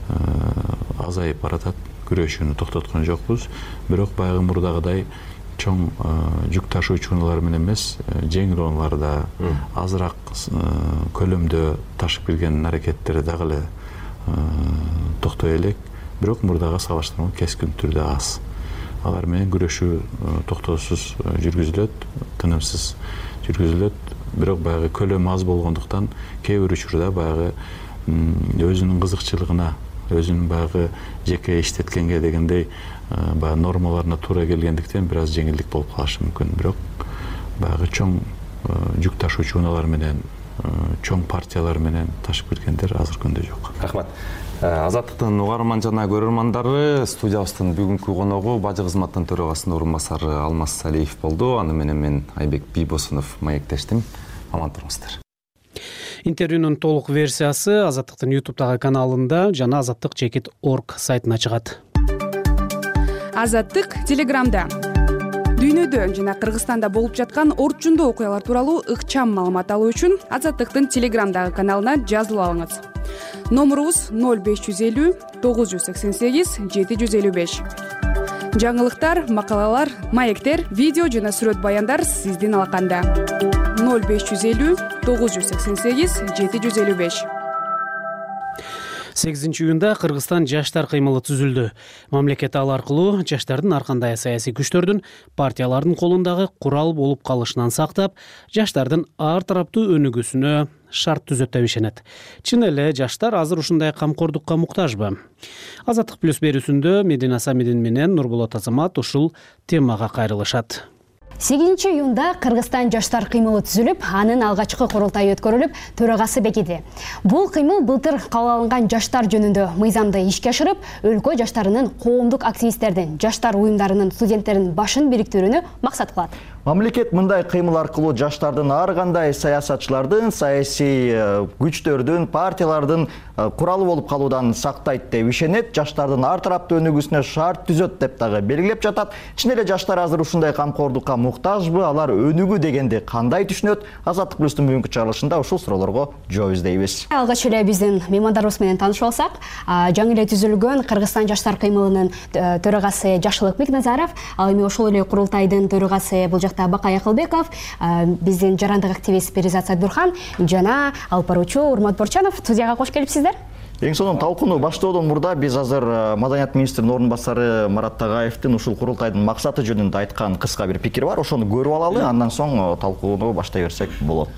азайып баратат. Күрөшүүнү токтоткон жокпуз. Бирок баягы мурдагыдай чоң жүк ташуучу унаалар менен эмес, жеңил унааларда азыраак көлөмдө ташып кирген аракеттери дагы эле токтой элек. Бирок мурдага салыштырмалуу кескин түрдө аз. Алар менен күрөшүү токтоосуз жүргүзүлөт, тынымсыз жүргүзүлөт. Бирок баягы көлөмү аз болгондуктан кээ бир учурда баягы өзүнүн кызыкчылыгына, өзүнүн баягы жеке иштеткенге дегендей баягы нормаларына туура келгендиктен бир аз жеңилдик болуп калышы мүмкүн. Бирок баягы чоң жүк ташуучу унаалар менен, чоң партиялар менен ташып киргендер азыркы күндө жок. Рахмат. Азаттыктын угарман жана көрөрмандары, студиябыздын бүгүнкү коногу бажы кызматынын төрагасынын орун басары Алмаз Салиев болду. Аны менен мен Айбек Бийбосунов маектештим. Аман туруңуздар. Интервьюнун толук версиясы Азаттыктын ютубтагы каналында жана азаттык чекит орг сайтына чыгат. Азаттык телеграмда. Дүйнөдө жана Кыргызстанда болуп жаткан орчундуу окуялар тууралуу ыкчам маалымат алуу үчүн Азаттыктын телеграмдагы каналына жазылып алыңыз. Номурубуз ноль беш жүз элүү тогуз жүз сексен сегиз жети жүз элүү беш. Жаңылыктар, макалалар, маектер, видео жана сүрөт баяндар сиздин алаканда. ноль беш жүз элүү тогуз жүз сексен сегиз жети жүз элүү беш. сегизинчи июнда Кыргызстан жаштар кыймылы түзүлдү. Мамлекет ал аркылуу жаштардын ар кандай саясий күчтөрдүн партиялардын колундагы курал болуп калышынан сактап, жаштардын ар тараптуу өнүгүүсүнө шарт түзөт деп ишенет. Чын эле жаштар азыр ушундай камкордукка муктажбы? Азаттык плюс берүүсүндө Медина Самидин менен Нурболот Азамат ушул темага кайрылышат. сегизинчи июнда Кыргызстан жаштар кыймылы түзүлүп, анын алгачкы курултайы өткөрүлүп, төрагасы бекиди. Бул кыймыл былтыр кабыл алынган жаштар жөнүндө мыйзамды ишке ашырып, өлкө жаштарынын, коомдук активисттердин, жаштар уюмдарынын, студенттердин башын бириктирүүнү максат кылат. Мамлекет мындай кыймыл аркылуу жаштардын ар кандай саясатчылардын, саясий күчтөрдүн, партиялардын куралы болуп калуудан сактайт деп ишенет, жаштардын ар тараптуу өнүгүүсүнө шарт түзөт деп дагы белгилеп жатат. Чын эле жаштар азыр ушундай камкордукка муктажбы? Алар өнүгүү дегенди кандай түшүнөт? Азаттык плюстун бүгүнкү чыгарылышында ушул суроолорго жооп издейбиз. Алгач эле биздин меймандарыбыз менен таанышып алсак, жаңы эле түзүлгөн Кыргызстан жаштар кыймылынын төрагасы Жакшылык Бекназаров, ал эми ошол эле курултайдын төрагасы бул жакта Бакай Акылбеков, биздин жарандык активист Перизат Сайдбурхан жана алып баруучу Урмат Борчанов студияга кош келипсиздер. Эң сонун талкууну баштоодон мурда биз азыр Маданият министринин орун басары Марат Тагаевдин ушул курултайдын максаты жөнүндө айткан кыска бир пикири бар. Ошону көрүп алалы, андан соң талкууну баштай берсек болот.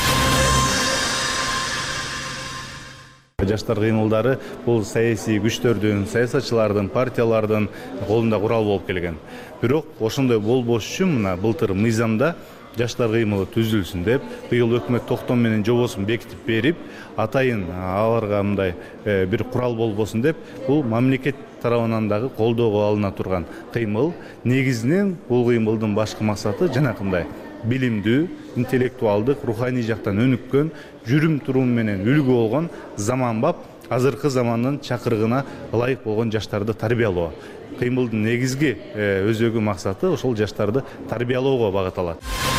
Жаштар кыймылдары бул саясий күчтөрдүн, саясатчылардын, партиялардын колунда курал болуп келген. Бирок ошондой болбош үчүн мына былтыр мыйзамда жаштар кыймылы түзүлсүн деп, быйыл өкмөт токтом менен жобосун бекитип берип, атайын аларга мындай бир курал болбосун деп, бул мамлекет тарабынан дагы колдоого алына турган кыймыл. Негизинен бул кыймылдын башкы максаты жанакындай билимдүү, интеллектуалдык, руханий жактан өнүккөн, жүрүм турум менен үлгү болгон заманбап азыркы замандын чакырыгына ылайык болгон жаштарды тарбиялоо. Кыймылдын негизги өзөгү максаты ошол жаштарды тарбиялоого багытталат.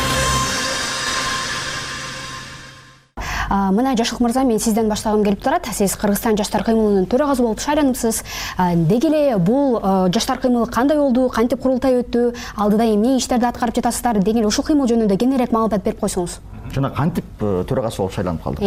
Мына Жашылык мырза, мен сизден баштагым келип турат. Сиз Кыргызстан жаштар кыймылынын төрагасы болуп шайланыпсыз. Деги эле бул жаштар кыймылы кандай болду, кантип курултай өттү, алдыда эмне иштерди аткарып жатасыздар? Деги эле ушул кыймыл жөнүндө кененирээк маалымат берип койсоңуз. Жана кантип төрагасы болуп шайланып калдык?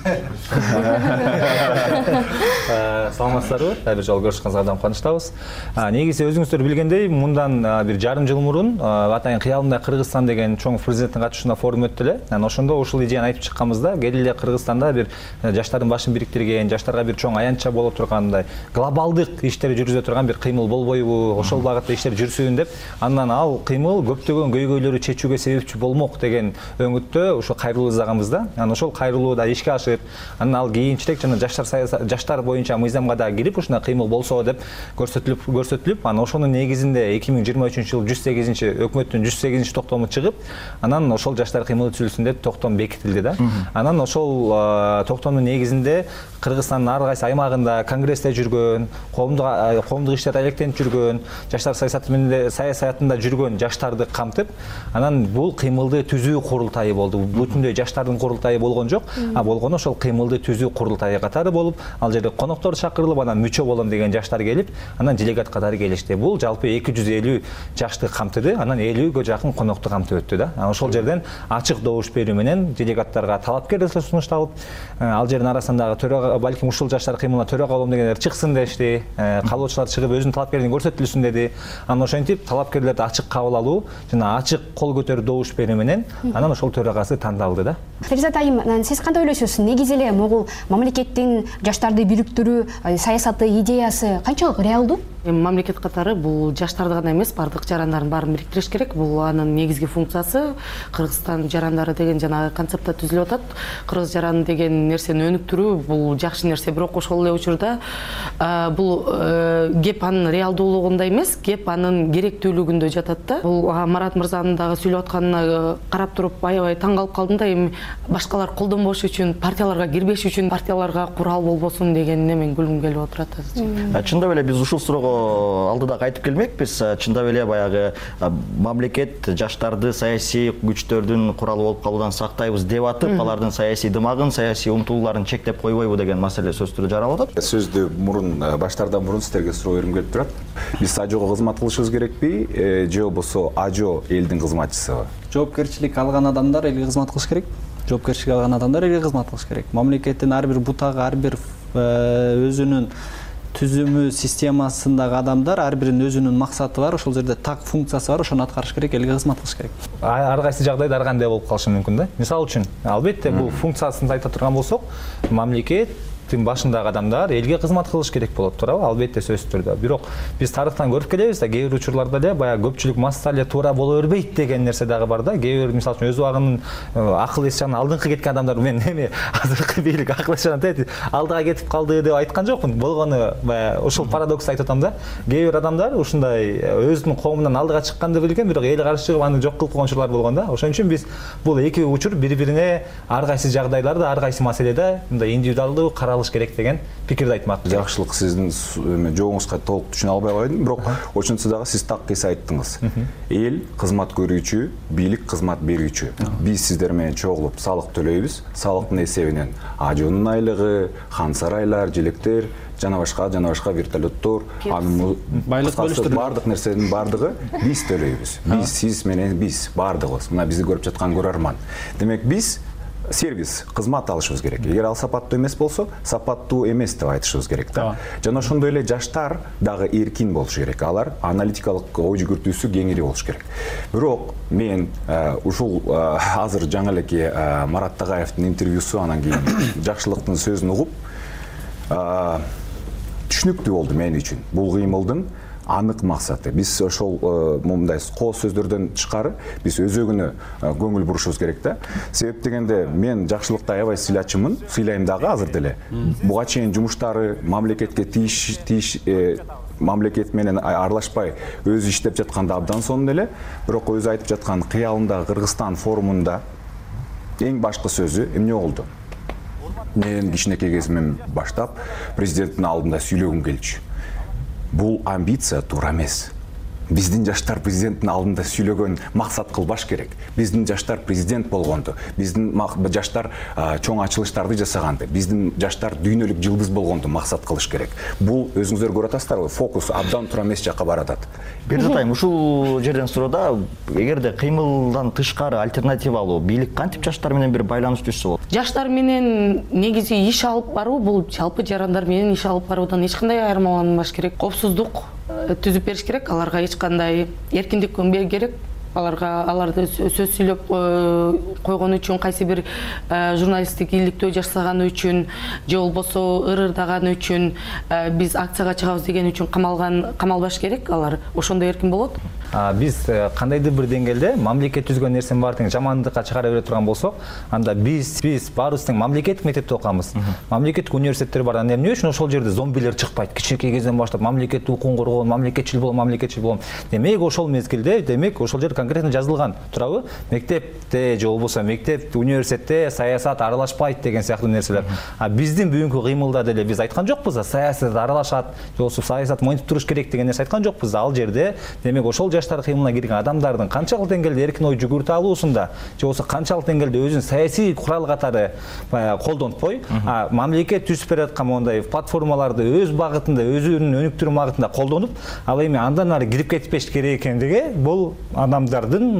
Саламатсыздарбы? Бир жолу көрүшкөнүңүзгө абдан кубанычтабыз. Негизи өзүңүздөр билгендей, мындан бир жарым жыл мурун атайын кыялымда Кыргызстан деген чоң президенттин катышуусунда форум өттү эле. Анан ошондо ушул идеяны айтып чыкканбызда, келе Кыргызстанда бир жаштардын башын бириктирген, жаштарга бир чоң аянтча боло тургандай, глобалдык иштер жүргүзө турган бир кыймыл болбойбу, ошол багытта иштер жүрсүн деп, андан ал кыймыл көптөгөн көйгөйлөрдү чечүүгө себепчи болмок деген өңүттө ошо кайрылуу издаганбыз да. Анан ошол кайрылууда ишке ашып, анан ал кийинчерээк жана жаштар жаштар боюнча мыйзамга да кирип, ушундай кыймыл болсо деп көрсөтүлүп көрсөтүлүп, анан ошонун негизинде эки миң жыйырма үчүнчү жылы жүз сегизинчи өкмөттүн жүз сегизинчи токтому чыгып, анан ошол жаштар кыймылы түзүлсүн деп токтом бекитилди да. Анан ошол токтомдун негизинде Кыргызстандын ар кайсы аймагында конгрессте жүргөн, коомдук коомдук иштерде алектенип жүргөн, жаштар саясаты менен саясатында жүргөн жаштарды камтып, анан бул кыймылды түзүү курултайы болду. Бүтүндөй жаштардын курултайы болгон жок, а болгону ошол кыймылды түзүү курултайы катары болуп, ал жерде коноктор чакырылып, анан мүчө болом деген жаштар келип, анан делегат катары келишти. Бул жалпы эки жүз элүү жашты камтыды, анан элүүгө жакын конокту камтып өттү да. Ошол жерден ачык добуш берүү менен делегаттарга талапкер сунушталып, ал жердин арасындагы төрага, балким ушул жаштар кыймылына төрага болом дегендер чыксын дешти, каалоочулар чыгып өзүнүн талапкерлигин көрсөтүлсүн деди. Анан ошентип талапкерлерди ачык кабыл алуу жана ачык кол көтөрүп добуш берүү менен анан ошол төрагасы тандалды да. Феризат айым, сиз кандай ойлойсуз? Негизи эле могул мамлекеттин жаштарды бириктирүү саясаты, идеясы канчалык реалдуу? Мамлекет катары бул жаштарды гана эмес, бардык жарандардын баарын бириктириш керек. Бул анын негизги функциясы. Кыргызстан жарандары деген жана концептта түзүлүп атат. Кыргыз жараны деген нерсени өнүктүрүү бул жакшы нерсе, бирок ошол эле учурда бул кеп анын реалдуулугунда эмес, кеп анын керектүүлүгүндө жатат да. Бул Марат мырзанын дагы сүйлөп атканына карап туруп аябай таң калып калдым да. Эми башкалар колдонбош үчүн, партияларга кирбеш үчүн, партияларга курал болбосун дегенине мен күлгүм келип отурат. Чындап эле биз ушул суроого алдыда кайтып келмекпиз. Чындап эле баягы мамлекет жаштарды саясий күчтөрдүн куралы болуп калуудан сактайбыз деп атып, алардын саясий дымагын, саясий умтулууларын чектеп койбойбу деген маселе сөз түрү жаралып атат. Сөздү мурун баштардан мурун сиздерге суроо бергим келип турат. Биз ажого кызмат кылышыбыз керекпи, же болбосо ажо элдин кызматчысыбы? Жоопкерчилик алган адамдар элге кызмат кылыш керек. Жоопкерчилик алган адамдар элге кызмат кылыш керек. Мамлекеттин ар бир бутагы, ар бир өзүнүн түзүмү, системасындагы адамдар ар биринин өзүнүн максаты бар, ошол жерде так функциясы бар, ошону аткарыш керек, элге кызмат кылыш керек. Ар кайсы жагдайда ар кандай болуп калышы мүмкүн да. Мисалы үчүн, албетте бул функциясын айта турган болсок, мамлекет башындагы адамдар элге кызмат кылыш керек болот, туурабы? Албетте сөзсүз түрдө. Бирок биз тарыхтан көрүп келебиз да, кээ бир учурларда эле баягы көпчүлүк масса эле туура боло бербейт деген нерсе дагы бар да. Кээ бир мисалы үчүн өз убагынын акыл эс жагынан алдыңкы кеткен адамдар, мен эми азыркы бийлик акыл эс жагынан алдыга кетип калды деп айткан жокмун. Болгону баягы ушул парадокс айтып атам да. Кээ бир адамдар ушундай өзүнүн коомунан алдыга чыкканды билген, бирок эл каршы чыгып аны жок кылып койгон учурлар болгон да. Ошон үчүн биз бул эки учур бири-бирине ар кайсы жагдайларда, ар кайсы маселеде мындай индивидуалдуу каралыш керек деген пикирди айтмак. Жакшылык сиздин жоогуңузга толук түшүнө албай койдум, бирок ошентсе дагы сиз так кыйса айттыңыз. Эл кызмат көрүүчү, бийлик кызмат берүүчү. Биз сиздер менен чогулуп салык төлөйбүз. Салыктын эсебинен ажонун айлыгы, хан сарайлар, желектер, жана башка жана башка вертолеттор, анын байлык бөлүштүрүлөт. Бардык нерсенин бардыгы биз төлөйбүз. Биз, сиз менен биз бардыгыбыз. Мына бизди көрүп жаткан көрөрман. Демек биз сервис, кызмат алышыбыз керек. Эгер ал сапаттуу эмес болсо, сапаттуу эмес деп айтышыбыз керек да. Жана ошондой эле жаштар дагы эркин болушу керек. Алар аналитикалык ой жүгүртүүсү кеңири болушу керек. Бирок мен ушул азыр жаңы элеке Марат Тагаевдин интервьюсу, анан кийин Жакшылыктын сөзүн угуп, түшүнүктүү болду мен үчүн. Бул кыймылдын анык максаты. Биз ошол мындай коо сөздөрдөн тышкары биз өзөгүнө көңүл бурушубуз керек да. Себеп дегенде мен Жакшылыкты аябай сыйлачумун, сыйлайм дагы азыр деле. Буга чейин жумуштары, мамлекетке тийиш тийиш мамлекет менен аралашпай өзү иштеп жатканда абдан сонун эле. Бирок өзү айтып жаткан кыялында Кыргызстан форумунда эң башкы сөзү эмне болду? Мен кичинекей кезимден баштап президенттин алдында сүйлөгүм келчү. Бул амбиция туура эмес. Биздин жаштар президенттин алдында сүйлөгөн максат кылбаш керек. Биздин жаштар президент болгонду, биздин жаштар чоң ачылыштарды жасаганды, биздин жаштар дүйнөлүк жылдыз болгонду максат кылыш керек. Бул өзүңүздөр көрүп атасыздарбы, фокус абдан туура эмес жакка баратат. Бердат айым, ушул жерден суроодо, эгерде кыймылдан тышкары альтернативалуу бийлик кантип жаштар менен бир байланыш түзсө болот? Жаштар менен негизи иш алып баруу бул жалпы жарандар менен иш алып баруудан эч кандай айырмаланбаш керек. Коопсуздук түзүп бериш керек, аларга эч кандай эркиндик бериш керек. Аларга аларды сөз сүйлөп койгон үчүн, кайсы бир журналисттик ийгиликтөө жасаган үчүн же болбосо ырырдаган үчүн, биз акцияга чыгабыз деген үчүн камалган камалбаш керек. Алар ошондой эркин болот. Биз кандайдыр бир деңгээлде мамлекет түзгөн нерсенин баарын жамандыкка чыгара бере турган болсок, анда биз биз баарыбыз тең мамлекеттик мектепте окуганбыз. Мамлекеттик университеттер бар. Анда эмне үчүн ошол жерде зомбилер чыкпайт? Кичинекей кезден баштап мамлекеттик укугун коргоон, мамлекетчил болом, мамлекетчил болом. Демек ошол мезгилде, демек ошол жерде конкретно жазылган турабы? Мектепте же болбосо мектеп, университетте саясат аралашпайт деген сыяктуу нерселер. А биздин бүгүнкү кыймылда деле биз айткан жокпуз, саясат аралашат, же болбосо саясат монтип туруш керек деген нерсе айткан жокпуз. Ал жерде демек ошол жаштар кыймылына кирген адамдардын канчалык деңгээлде эркин ой жүгүртө алуусунда, же болбосо канчалык деңгээлде өзүн саясий курал катары колдонтпой, мамлекет түзүп берип аткан мондай платформаларды өз багытында, өзүнүн өнүктүрүү багытында колдонуп, ал эми андан ары кирип кетпеш керек экендиги бул адамдардын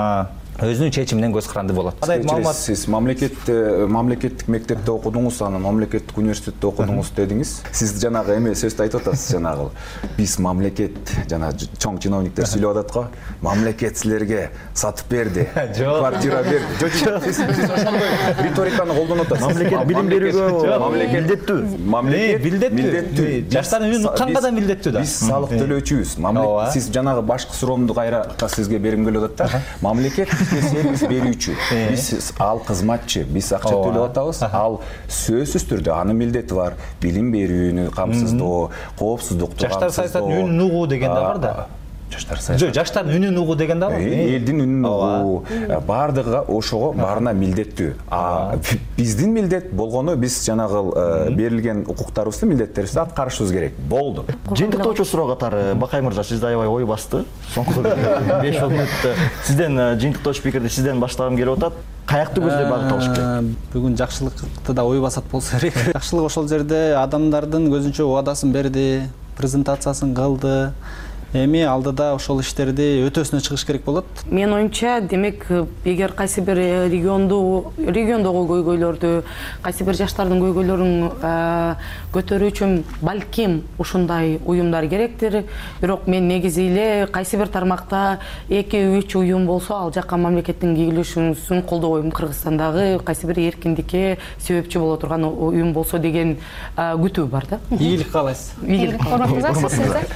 өзүнүн чечиминен көз каранды болот. Сиз мамлекет мамлекеттик мектепте окудуңуз, анан мамлекеттик университетте окудуңуз дедиңиз. Сиз жанагы эме сөздү айтып атасыз, жанагы биз мамлекет, жана чоң чиновниктер сүйлөп атат го, мамлекет силерге сатып берди, квартира берди. Жок, сиз ошондой риториканы колдонуп атасыз. Мамлекет билим берүүгө милдеттүү. Мамлекет милдеттүү. Жаштардын үнүн укканга да милдеттүү да. Биз салык төлөөчүбүз. Сиз жанагы башкы суроомду кайра сизге бергим келип атат да. Мамлекет сервис берүүчү, биз ал кызматчы, биз акча төлөп атабыз, ал сөзсүз түрдө анын милдети бар, билим берүүнү камсыздоо, коопсуздукту камсыздоо. Жаштар саясатын үнүн угуу деген да бар да. Жаштар саясат. Жок, жаштардын үнүн угуу деген да бар. Элдин үнүн угуу, бардыгы ошого баарына милдеттүү. А биздин милдет болгону биз жанагы берилген укуктарыбызды, милдеттерибизди аткарышыбыз керек. Болду. Жыйынтыктоочу суроо катары Бакай мырза, сизде аябай ой басты. Соңку беш он мүнөттө сизден жыйынтыктоочу пикирди сизден баштагым келип атат. Каякты көздөй багыт алыш керек? Бүгүн жакшылыкты да ой басат болсо керек. Жакшылык ошол жерде адамдардын көзүнчө убадасын берди, презентациясын кылды. Эми алдыда ошол иштерди өтөсүнө чыгыш керек болот. Мен оюмча, демек, эгер кайсы бир регионду, региондогу көйгөйлөрдү, кайсы бир жаштардын көйгөйлөрүн көтөрүү үчүн балким ушундай уюмдар керектир. Бирок мен негизи эле кайсы бир тармакта эки үч уюм болсо, ал жакка мамлекеттин кирилишин колдобойм. Кыргызстандагы кайсы бир эркиндикке себепчи боло турган уюм болсо деген күтүү бар да. Ийгилик каалайсыз. Ийгилик каалайсыз.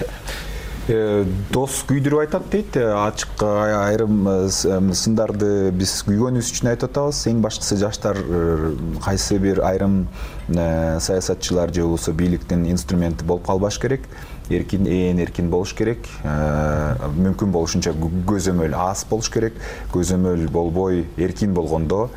Дос күйдүрүп айтат дейт, ачык айрым сындарды биз күйгөнүбүз үчүн айтып атабыз. Эң башкысы жаштар кайсы бир айрым саясатчылар же болбосо бийликтин инструменти болуп калбаш керек. Эркин, ээн эркин болуш керек. Мүмкүн болушунча көзөмөл аз болуш керек. Көзөмөл болбой эркин болгондо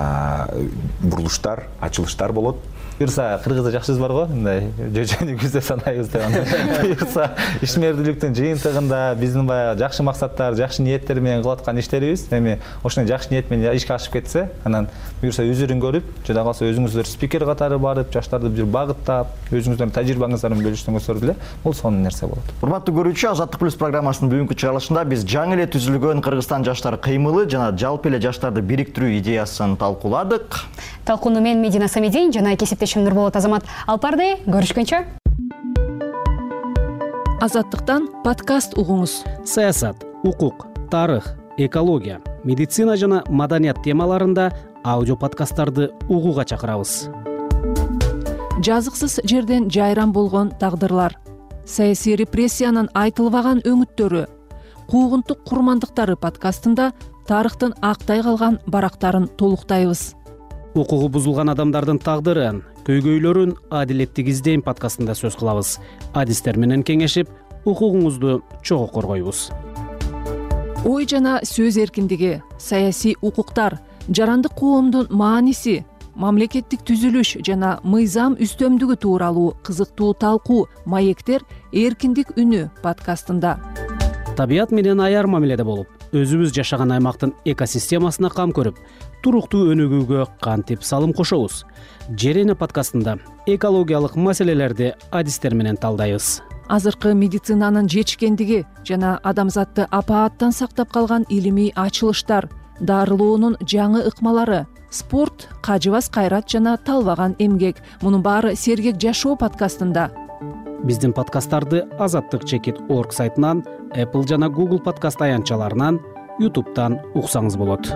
бурулуштар, ачылыштар болот. Буюрса, кыргызда жакшыбыз бар го, мындай жөжөнү күздө санайбыз деп анда. Буюрса, ишмердүүлүктүн жыйынтыгында биздин баягы жакшы максаттар, жакшы ниеттер менен кылып аткан иштерибиз, эми ошондой жакшы ниет менен ишке ашып кетсе, анан буюрса үзүрүн көрүп, жада калса өзүңүздөр спикер катары барып, жаштарды бир багыттап, өзүңүздөрдүн тажрыйбаңыздарын бөлүшсөңүздөр деле, бул сонун нерсе болот. Урматтуу көрүүчү, Азаттык плюс программасынын бүгүнкү чыгарылышында биз жаңы эле түзүлгөн Кыргызстан жаштар кыймылы жана жалпы эле жаштарды бириктирүү идеясын талкууладык. Талкууну мен Медина Самидин жана кесиптешим Нурболот Азамат алып барды. Көрүшкөнчө. Азаттыктан подкаст угуңуз. Саясат, укук, тарых, экология, медицина жана маданият темаларында аудио подкасттарды угууга чакырабыз. Жазыксыз жерден жайран болгон тагдырлар, саясий репрессиянын айтылбаган өңүттөрү, куугунтук курмандыктары подкастында тарыхтын актай калган барактарын толуктайбыз. Укугу бузулган адамдардын тагдыры, көйгөйлөрүн адилеттик издейм подкастында сөз кылабыз. Адистер менен кеңешип, укугуңузду чогуу коргойбуз. Ой жана сөз эркиндиги, саясий укуктар, жарандык коомдун мааниси, мамлекеттик түзүлүш жана мыйзам үстөмдүгү тууралуу кызыктуу талкуу маектер эркиндик үнү подкастында. Табият менен аяр мамиледе болуп, өзүбүз жашаган аймактын экосистемасына кам көрүп, туруктуу өнүгүүгө кантип салым кошобуз? Жер эне подкастында экологиялык маселелерди адистер менен талдайбыз. Азыркы медицинанын жетишкендиги жана адамзатты апааттан сактап калган илимий ачылыштар, дарылоонун жаңы ыкмалары, спорт, кажыбас кайрат жана талбаган эмгек. Мунун баары Сергек жашоо подкастында. Биздин подкасттарды азаттык чекит орг сайтынан, Apple жана Google подкаст аянтчаларынан, YouTube'дан уксаңыз болот.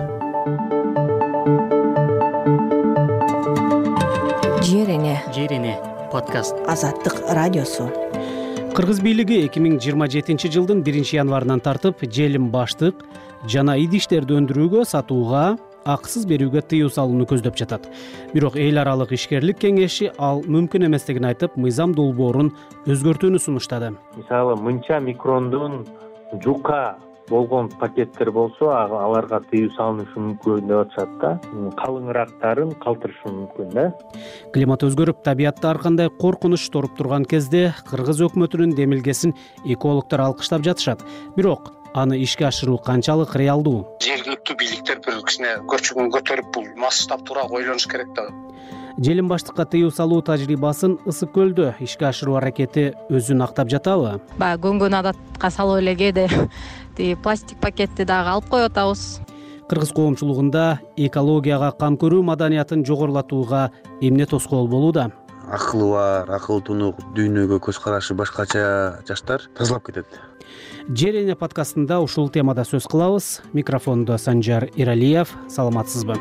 Жер эне. Жер эне подкаст. Азаттык радиосу. Кыргыз бийлиги эки миң жыйырма жетинчи жылдын биринчи январынан тартып желим баштык жана идиштерди өндүрүүгө, сатууга акысыз берүүгө тыюу салууну көздөп жатат. Бирок эл аралык ишкерлик кеңеши ал мүмкүн эместигин айтып, мыйзам долбоорун өзгөртүүнү сунуштады. Мисалы, мынча микрондун жука болгон пакеттер болсо, аларга тыюу салынышы мүмкүн деп атышат да. Калыңыраактарын калтырышы мүмкүн да. Климат өзгөрүп, табиятта ар кандай коркунуч торуп турган кезде Кыргыз өкмөтүнүн демилгесин экологдор алкыштап жатышат. Бирок аны ишке ашыруу канчалык реалдуу? Жергиликтүү бийликтер бир кичине көрчөгөн көтөрүп, бул масштабтуураак ойлонуш керек да. Желим баштыкка тыюу салуу тажрыйбасын Ысык көлдө ишке ашыруу аракети өзүн актап жатабы? Баягы көнгөн адатка салып эле кээде тиги пластик пакетти дагы алып коюп атабыз. Кыргыз коомчулугунда экологияга кам көрүү маданиятын жогорулатууга эмне тоскоол болууда? Акылы бар, акыл тунук, дүйнөгө көз карашы башкача жаштар тазалап кетет. Жер эне подкастында ушул темада сөз кылабыз. Микрофондо Санжар Иралиев. Саламатсызбы?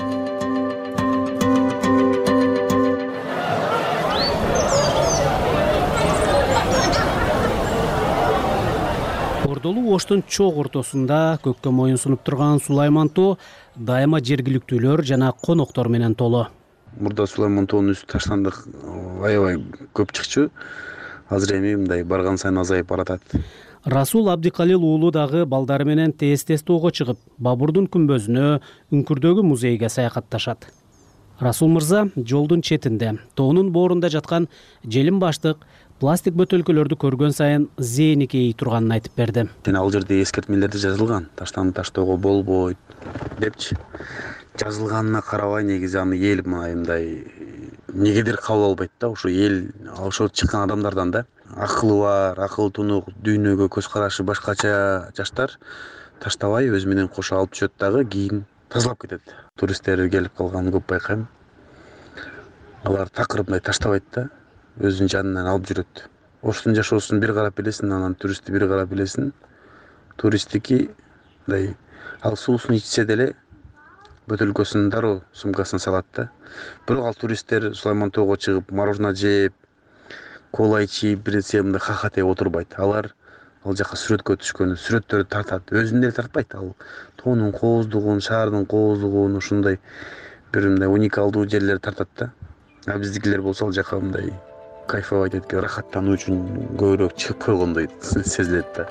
Ордолуу Оштун чоң ортосунда көккө моюн сунуп турган Сулайман тоо дайыма жергиликтүүлөр жана коноктор менен толо. Мурда Сулайман тоонун үстү таштандык аябай көп чыкчу. Азыр эми мындай барган сайын азайып баратат. Расул Абдикалил уулу дагы балдары менен тез-тез тоого чыгып, Бабурдун күмбөзүнө, Үңкүрдөгү музейге саякатташат. Расул мырза жолдун четинде, тоонун боорунда жаткан желим баштык пластик бөтөлкөлөрдү көргөн сайын зээни кейий турганын айтып берди. Ал жерде эскертмелерде жазылган, таштанып таштоого болбойт депчи. Жазылганына карабай негизи аны эл мындай негедир кабыл албайт да, ошо эл ошо чыккан адамдардан да. Акылы бар, акыл тунук, дүйнөгө көз карашы башкача жаштар таштабай өз менен кошо алып түшөт дагы кийин тазалап кетет. Туристтер келип калганын көп байкайм. Алар такыр мындай таштабайт да, өзүнүн жанынан алып жүрөт. Оштун жашоосун бир карап билесиң, анан туристти бир карап билесиң. Туристтики мындай ал суусун ичсе деле бөтөлкөсүн дароо сумкасына салат да. Бирок ал туристтер Сулайман тоого чыгып, мороженое жеп, кола ичип, бир нерсе мындай хахатеп отурбайт. Алар ал жака сүрөткө түшкөн, сүрөттөрдү тартат, өзүн деле тартпайт. Ал тоонун кооздугун, шаардын кооздугун, ушундай бир мындай уникалдуу жерлерди тартат да. А биздикилер болсо ал жака мындай кайфовать этке, рахаттануу үчүн көбүрөөк чыгып койгондой сезилет да.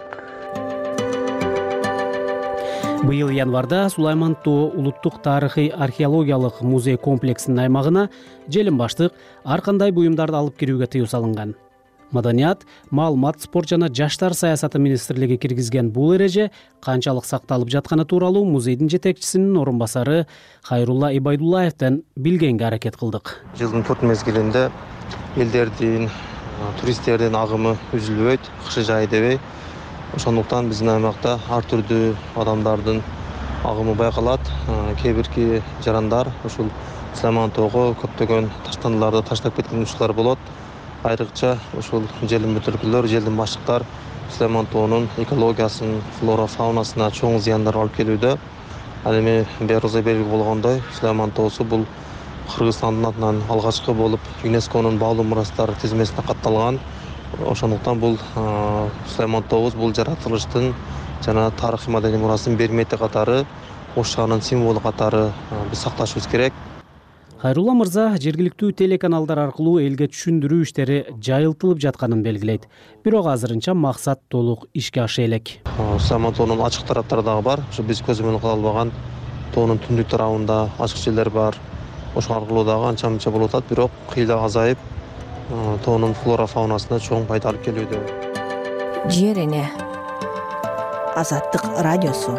Быйыл январда Сулайман тоо улуттук тарыхый археологиялык музей комплексинин аймагына желим баштык ар кандай буюмдарды алып кирүүгө тыюу салынган. Маданият, маалымат, спорт жана жаштар саясаты министрлиги киргизген бул эреже канчалык сакталып жатканы тууралуу музейдин жетекчисинин орун басары Хайрулла Ибайдуллаевден билгенге аракет кылдык. Жылдын төрт мезгилинде элдердин, туристтердин агымы үзүлбөйт, кышы жай дебей. Ошондуктан биздин аймакта ар түрдүү адамдардын агымы байкалат. Кээ бирки жарандар ушул Сулайман тоого көптөгөн таштандыларды таштап кеткен учурлар болот. Айрыкча ушул желим бөтөлкөлөр, желдин баштыктар Сулайман тоонун экологиясын, флора фаунасына чоң зыяндар алып келүүдө. Ал эми баарыбызга белгилүү болгондой, Сулайман тоосу бул Кыргызстандын атынан алгачкы болуп ЮНЕСКОнун баалуу мурастар тизмесине катталган. Ошондуктан бул Сулайман тообуз бул жаратылыштын жана тарыхый маданий мурасынын бир мети катары, Ош шаарынын символу катары биз сакташыбыз керек. Хайрулла мырза жергиликтүү телеканалдар аркылуу элге түшүндүрүү иштери жайылтылып жатканын белгилейт. Бирок азырынча максат толук ишке аша элек. Сама тоонун ачык тараптары дагы бар. Ушу биз көз менен кыла албаган тоонун түндүк тарабында ачык жерлер бар. Ошол аркылуу дагы анча мынча болуп атат, бирок кыйла азайып, тоонун флора фаунасына чоң пайда алып келүүдө. Жер эне. Азаттык радиосу.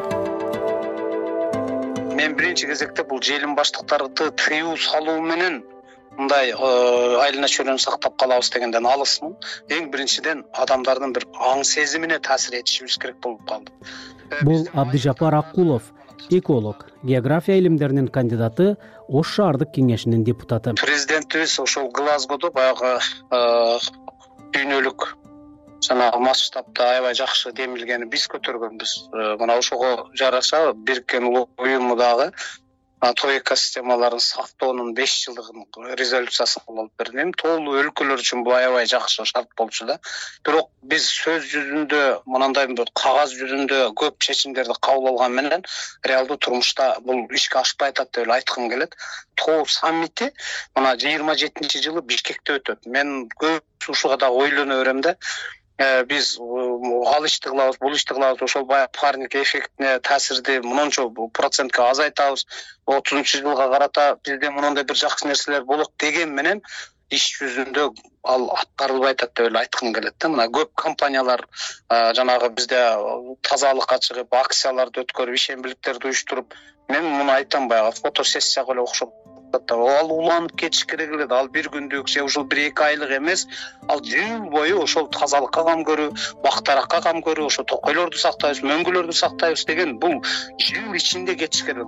Мен биринчи кезекте бул желим баштыктарды тыюу салуу менен мындай айлана чөлөнү сактап калабыз дегенден алысмын. Эң биринчиден адамдардын бир аң сезимине таасир этишибиз керек болуп калды. Бул Абдыжапар Акулов, эколог, география илимдеринин кандидаты, Ош шаардык кеңешинин депутаты. Президентибиз ошол Глазгодо баягы дүйнөлүк жанагы масштабда аябай жакшы демилгени биз көтөргөнбүз. Мына ошого жараша Бириккен Улуу уюму дагы тоо экосистемаларын сактоонун беш жылдыгын резолюциясын алып берди. Эми тоолуу өлкөлөр үчүн бул аябай жакшы шарт болчу да. Бирок биз сөз жүзүндө мындай бир кагаз жүзүндө көп чечимдерди кабыл алган менен реалдуу турмушта бул ишке ашпай атат деп айткым келет. Тоо саммити мына жыйырма жетинчи жылы Бишкекте өтөт. Мен көп ушуга да ойлоно берем да. Биз ал ишти кылабыз, бул ишти кылабыз, ошол баягы парник эффектине таасирди мынча процентке азайтабыз. отузунчу жылга карата бизде мындай бир жакшы нерселер болот деген менен иш жүзүндө ал аткарылбай атат деп эле айткым келет да. Мына көп компаниялар жанагы бизде тазалыкка чыгып, акцияларды өткөрүп, ишембиликтерди уюштуруп, мен муну айтам, баягы фотосессияга эле окшоп ал уланып кетиш керек эле. Ал бир күндүк же ушул бир эки айлык эмес, ал жыл бою ошол тазалыкка кам көрүү, бактаракка кам көрүү, ошо токойлорду сактайбыз, мөңгүлөрдү сактайбыз деген бул жыл ичинде кетиш керек.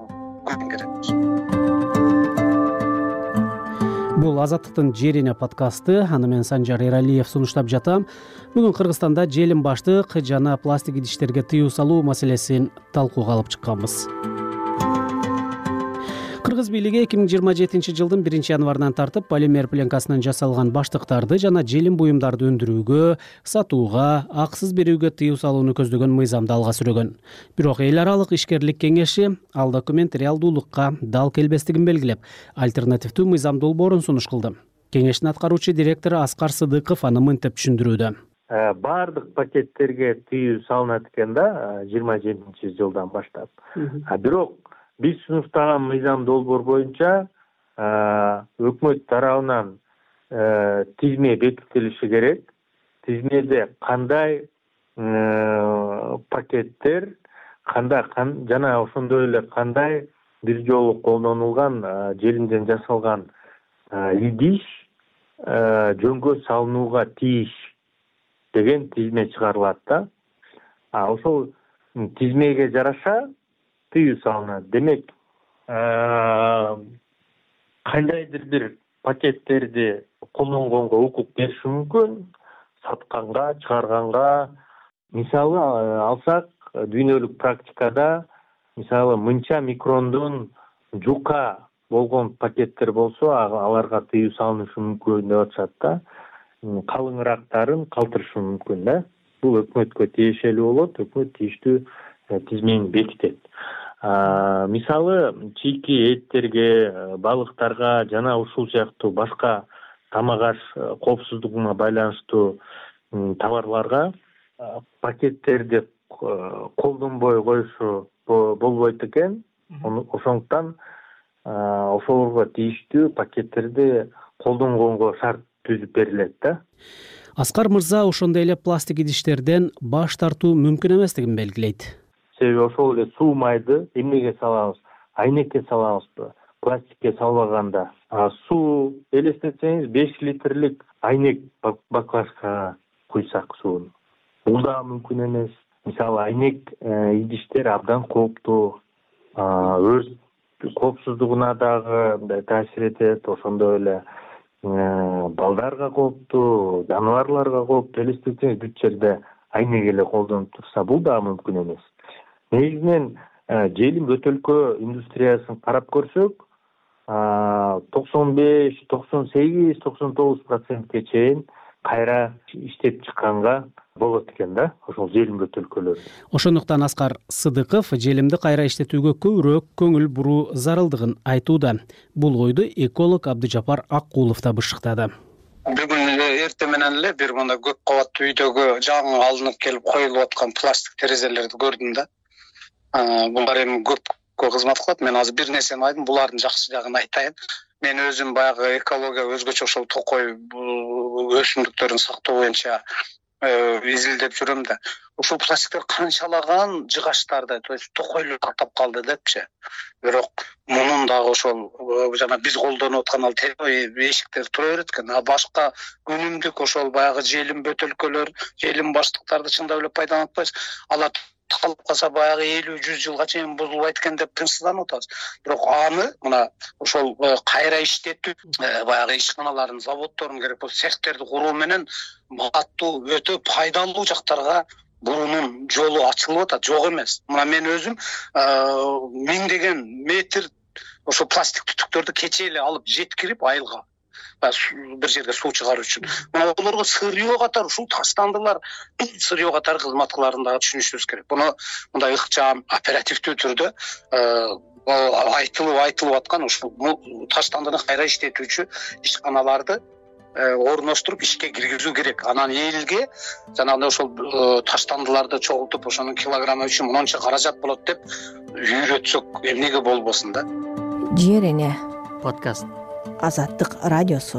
Бул Азаттыктын Жер эне подкасты. Аны мен Санжар Эралиев сунуштап жатам. Бүгүн Кыргызстанда желим баштык жана пластик идиштерге тыюу салуу маселесин талкууга алып чыкканбыз. Кыргыз бийлиги эки миң жыйырма жетинчи жылдын биринчи январынан тартып полимер пленкасынан жасалган баштыктарды жана желим буюмдарды өндүрүүгө, сатууга, аксыз берүүгө тыюу салууну көздөгөн мыйзамды алга сүрөгөн. Бирок эл аралык ишкерлик кеңеши ал документ реалдуулукка дал келбестигин белгилеп, альтернативдүү мыйзам долбоорун сунуш кылды. Кеңештин аткаруучу директору Аскар Сыдыков аны мынтип түшүндүрүүдө. Бардык пакеттерге тыюу салынат экен да жыйырма жетинчи жылдан баштап. Бирок биз сунуштаган мыйзам долбоор боюнча өкмөт тарабынан тизме бекитилиши керек. Тизмеде кандай пакеттер, кандай жана ошондой эле кандай бир жолу колдонулган желимден жасалган идиш жөнгө салынууга тийиш деген тизме чыгарылат да. Ошол тизмеге жараша тыюу салынат. Демек, кандайдыр бир пакеттерди колдонгонго укук бериши мүмкүн, сатканга, чыгарганга. Мисалы алсак, дүйнөлүк практикада, мисалы мынча микрондон жука болгон пакеттер болсо, аларга тыюу салынышы мүмкүн деп атышат да. Калыңыраактарын калтырышы мүмкүн да. Бул өкмөткө тиешелүү болот, өкмөт тийиштүү тизмени бекитет. Мисалы чийки эттерге, балыктарга жана ушул сыяктуу башка тамак аш коопсуздугуна байланыштуу товарларга пакеттерди колдонбой коюшу болбойт экен. Ошондуктан ошолорго тийиштүү пакеттерди колдонгонго шарт түзүп берилет да. Аскар мырза ошондой эле пластик идиштерден баш тартуу мүмкүн эместигин белгилейт. Себеби ошол эле суу майды эмнеге салабыз? Айнекке салабызбы? Пластикке салбаганда. Суу элестетсеңиз беш литрлик айнек баклажкага куйсак сууну. Бул да мүмкүн эмес. Мисалы айнек идиштер абдан кооптуу. Өрт коопсуздугуна дагы таасир этет, ошондой эле балдарга кооптуу, жаныбарларга кооптуу. Элестетсеңиз бүт жерде айнек эле колдонуп турса, бул да мүмкүн эмес. Негизинен желим бөтөлкө индустриясын карап көрсөк, токсон беш, токсон сегиз, токсон тогуз процентке чейин кайра иштеп чыкканга болот экен да, ошол желим бөтөлкөлөр. Ошондуктан Аскар Сыдыков желимди кайра иштетүүгө көбүрөөк көңүл буруу зарылдыгын айтууда. Бул ойду эколог Абдыжапар Аккулов да бышыктады. Бүгүн эртең менен эле бир мындай көп кабаттуу үйдөгү жаңы алынып келип коюлуп аткан пластик терезелерди көрдүм да. Булар эми көпкө кызмат кылат. Мен азыр бир нерсени айттым, булардын жакшы жагын айтайын. Мен өзүм баягы экология өзгөчө ошол токой өсүмдүктөрүн сактоо боюнча изилдеп жүрөм да. Ушул пластиктер канчалаган жыгачтарды, то есть токойлор каттап калды депчи. Бирок мунун дагы ошол жана биз колдонуп аткан ал эшиктер тура берет экен. А башка өнүмдүк ошол баягы желим бөтөлкөлөр, желим баштыктарды чындап эле пайдаланып атпайбыз. Алар калып калса баягы элүү жүз жылга чейин бузулбайт экен деп тынчсызданып атабыз. Бирок аны мына ошол кайра иштетүү, баягы ишканалардын, заводдордун керек болсо цехтерди куруу менен баттуу өтө пайдалуу жактарга бурунун жолу ачылып атат, жок эмес. Мына мен өзүм миңдеген метр ошо пластик түтүктөрдү кечээ эле алып жеткирип айылга бир жерге суу чыгаруу үчүн. Мына олорго сырьё катары ушул таштандылар, сырьё катары кызмат кыларын дагы түшүнүшүбүз керек. Буну мындай ыкчам, оперативдүү түрдө айтылып айтылып аткан ушул таштандыны кайра иштетүүчү ишканаларды орноштуруп ишке киргизүү керек. Анан элге жанагындай ошол таштандыларды чогултуп, ошонун килограммы үчүн мынча каражат болот деп үйрөтсөк эмнеге болбосун да. Жер эне подкаст. Азаттык радиосу.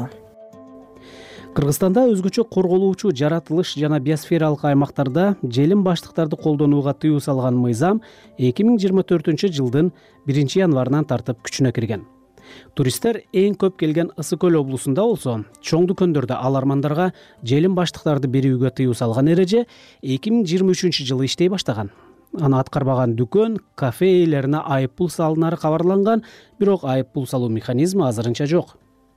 Кыргызстанда өзгөчө корголуучу жаратылыш жана биосфералык аймактарда желим баштыктарды колдонууга тыюу салган мыйзам эки миң жыйырма төртүнчү жылдын биринчи январынан тартып күчүнө кирген. Туристтер эң көп келген Ысык көл облусунда болсо, чоң дүкөндөрдө алармандарга желим баштыктарды берүүгө тыюу салган эреже эки миң жыйырма үчүнчү жылы иштей баштаган. Аны аткарбаган дүкөн, кафе ээлерине айыппул салынары кабарланган, бирок айыппул салуу механизми азырынча жок.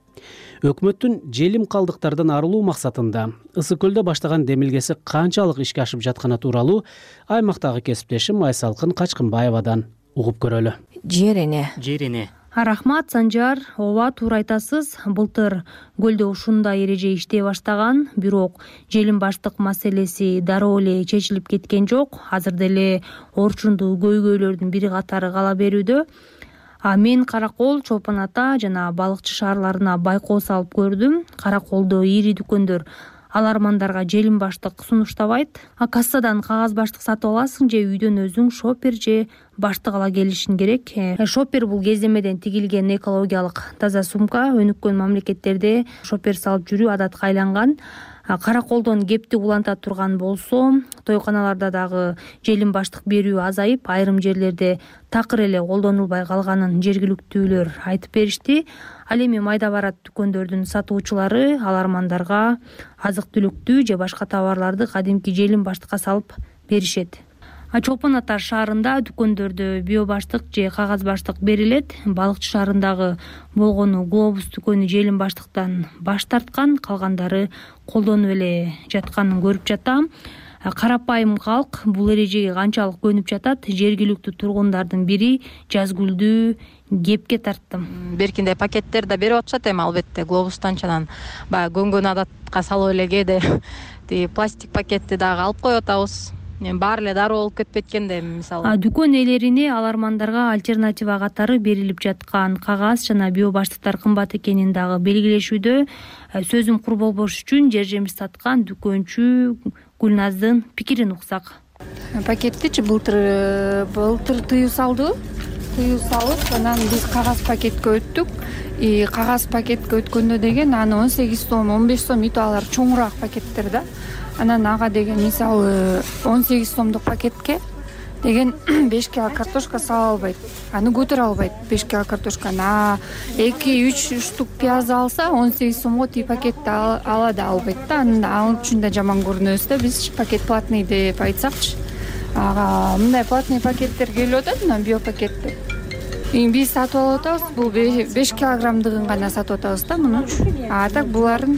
Өкмөттүн желим калдыктардан арылуу максатында Ысык көлдө баштаган демилгеси канчалык ишке ашып жатканы тууралуу аймактагы кесиптешим Айсалкын Качкынбаевадан угуп көрөлү. Жер эне. Жер эне. Рахмат, Санжар. Ооба, туура айтасыз. Былтыр көлдө ушундай эреже иштей баштаган, бирок желим баштык маселеси дароо эле чечилип кеткен жок. Азыр деле орчундуу көйгөйлөрдүн бири катары кала берүүдө. А мен Каракол, Чолпон ата жана балыкчы шаарларына байкоо салып көрдүм. Караколдо ири дүкөндөр алармандарга желим баштык сунуштабайт. А кассадан кагаз баштык сатып аласың же үйдөн өзүң шопер же баштык ала келишиң керек. Шопер бул кездемеден тигилген экологиялык таза сумка. Өнүккөн мамлекеттерде шопер салып жүрүү адатка айланган. Караколдон кепти уланта турган болсо, тойканаларда дагы желим баштык берүү азайып, айрым жерлерде такыр эле колдонулбай калганын жергиликтүүлөр айтып беришти. Ал эми майда барат дүкөндөрдүн сатуучулары алармандарга азык-түлүктү же башка товарларды кадимки желим баштыкка салып беришет. Чолпон ата шаарында дүкөндөрдө биобаштык же кагаз баштык берилет. Балыкчы шаарындагы болгону Глобус дүкөнү желим баштыктан баш тарткан, калгандары колдонуп эле жатканын көрүп жатам. Карапайым калк бул эрежеге канчалык көнүп жатат? Жергиликтүү тургундардын бири Жазгүлдү кепке тарттым. Беркиндей пакеттер да берип атышат эми албетте Глобустанчанан баягы көнгөн адатка салып эле кээде пластик пакетти дагы алып коюп атабыз. Баары эле дароо болуп кетпейт экен да эми мисалы. Дүкөн ээлерине алармандарга альтернатива катары берилип жаткан кагаз жана биобаштыктар кымбат экенин дагы белгилешүүдө. Сөзүм кур болбош үчүн жер жемиш саткан дүкөнчү Гүлназдын пикирин уксак. Пакеттичи былтыр былтыр тыюу салды. Тыюу салып, анан биз кагаз пакетке өттүк. И кагаз пакетке өткөндө деген аны он сегиз сом, он беш сом үтүп алар чоңураак пакеттер да. Анан ага деген мисалы он сегиз сомдук пакетке деген беш кило картошка сала албайт. Аны көтөрө албайт беш кило картошканы. А эки үч штук пияз алса он сегиз сомго тиги пакетти ала да албайт да. Анын үчүн да жаман көрүнөбүз да биз пакет платный деп айтсакчы. Ага мындай платный пакеттер келип атат, мына биопакеттер. Биз сатып алып атабыз, бул беш килограммдыгын гана сатып атабыз да муну. А так булардын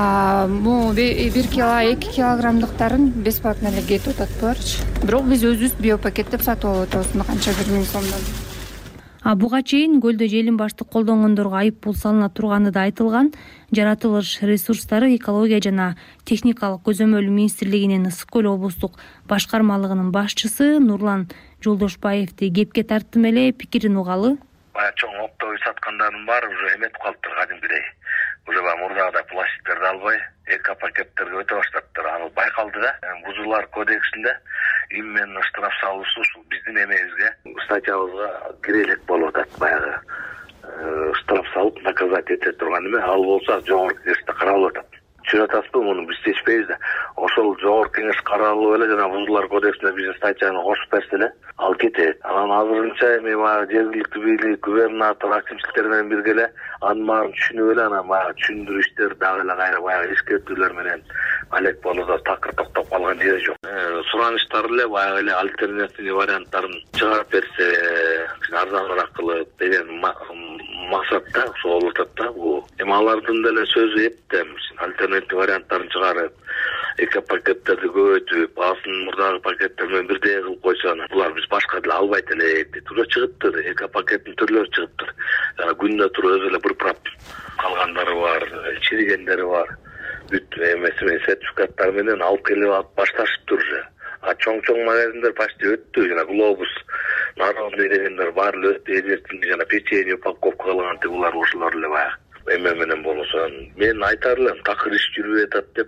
бул бир кило, эки килограммдыктарын бесплатно эле кетип атат буларчы. Бирок биз өзүбүз биопакет деп сатып алып атабыз, канча бир миң сомдон. Буга чейин көлдө желим баштык колдонгондорго айып пул салына турганы да айтылган. Жаратылыш ресурстары экология жана техникалык көзөмөл министрлигинин Ысык көл облустук башкармалыгынын башчысы Нурлан Жолдошбаевди кепке тарттым эле пикирин угалы. Баягы чоң оптовый саткандардын баары уже эметип калыптыр кадимкидей. Уже баягы мурдагыдай пластиктерди албай, эко пакеттерге өтө баштаптыр. Аны байкалды да. Бузуулар кодексинде именно штраф салуусу ушул биздин эмебизге, статьябызга кире элек болуп атат. Баягы штраф салып наказать эте турган эме, ал болсо жогорку кеңеште каралып атат. Түшүнүп атасызбы, муну биз чечпейбиз да. Ошол жогорку кеңеш каралып эле жана бузуулар кодексине биздин статьяны кошуп берсе эле ал кетет. Анан азырынча эми баягы жергиликтүү бийлик, губернатор, акимчиликтер менен бирге эле анын баарын түшүнүп эле анан баягы түшүндүрүү иштери дагы эле кайра баягы эскертүүлөр менен алек болууда такыр токтоп калган жери жок. Сураныштар эле баягы эле альтернативный варианттарын чыгарып берсе, арзаныраак кылып деген максатта ошол болуп атат да. Бул эми алардын деле сөзү эптем. Альтернатив варианттарын чыгарып, эко пакеттерди көбөйтүп, асын мурдагы пакеттер менен бирдей кылып койсо, булар биз башка деле албайт элек дейт. Уже чыгыптыр, эко пакеттин түрлөрү чыгыптыр. Жана күндө туруп өзү эле бырпырап калгандары бар, чиригендери бар. Бүт эмеси сертификаттар менен алып келип алып башташыптыр уже. А чоң-чоң магазиндер почти өттү, жана глобус, народный дегендер баары эле өттү, эдертинди жана печенье упаковка кылган булар ошолор эле баягы. Эме менен болсо, мен айтар элем, такыр иш жүрүп атат деп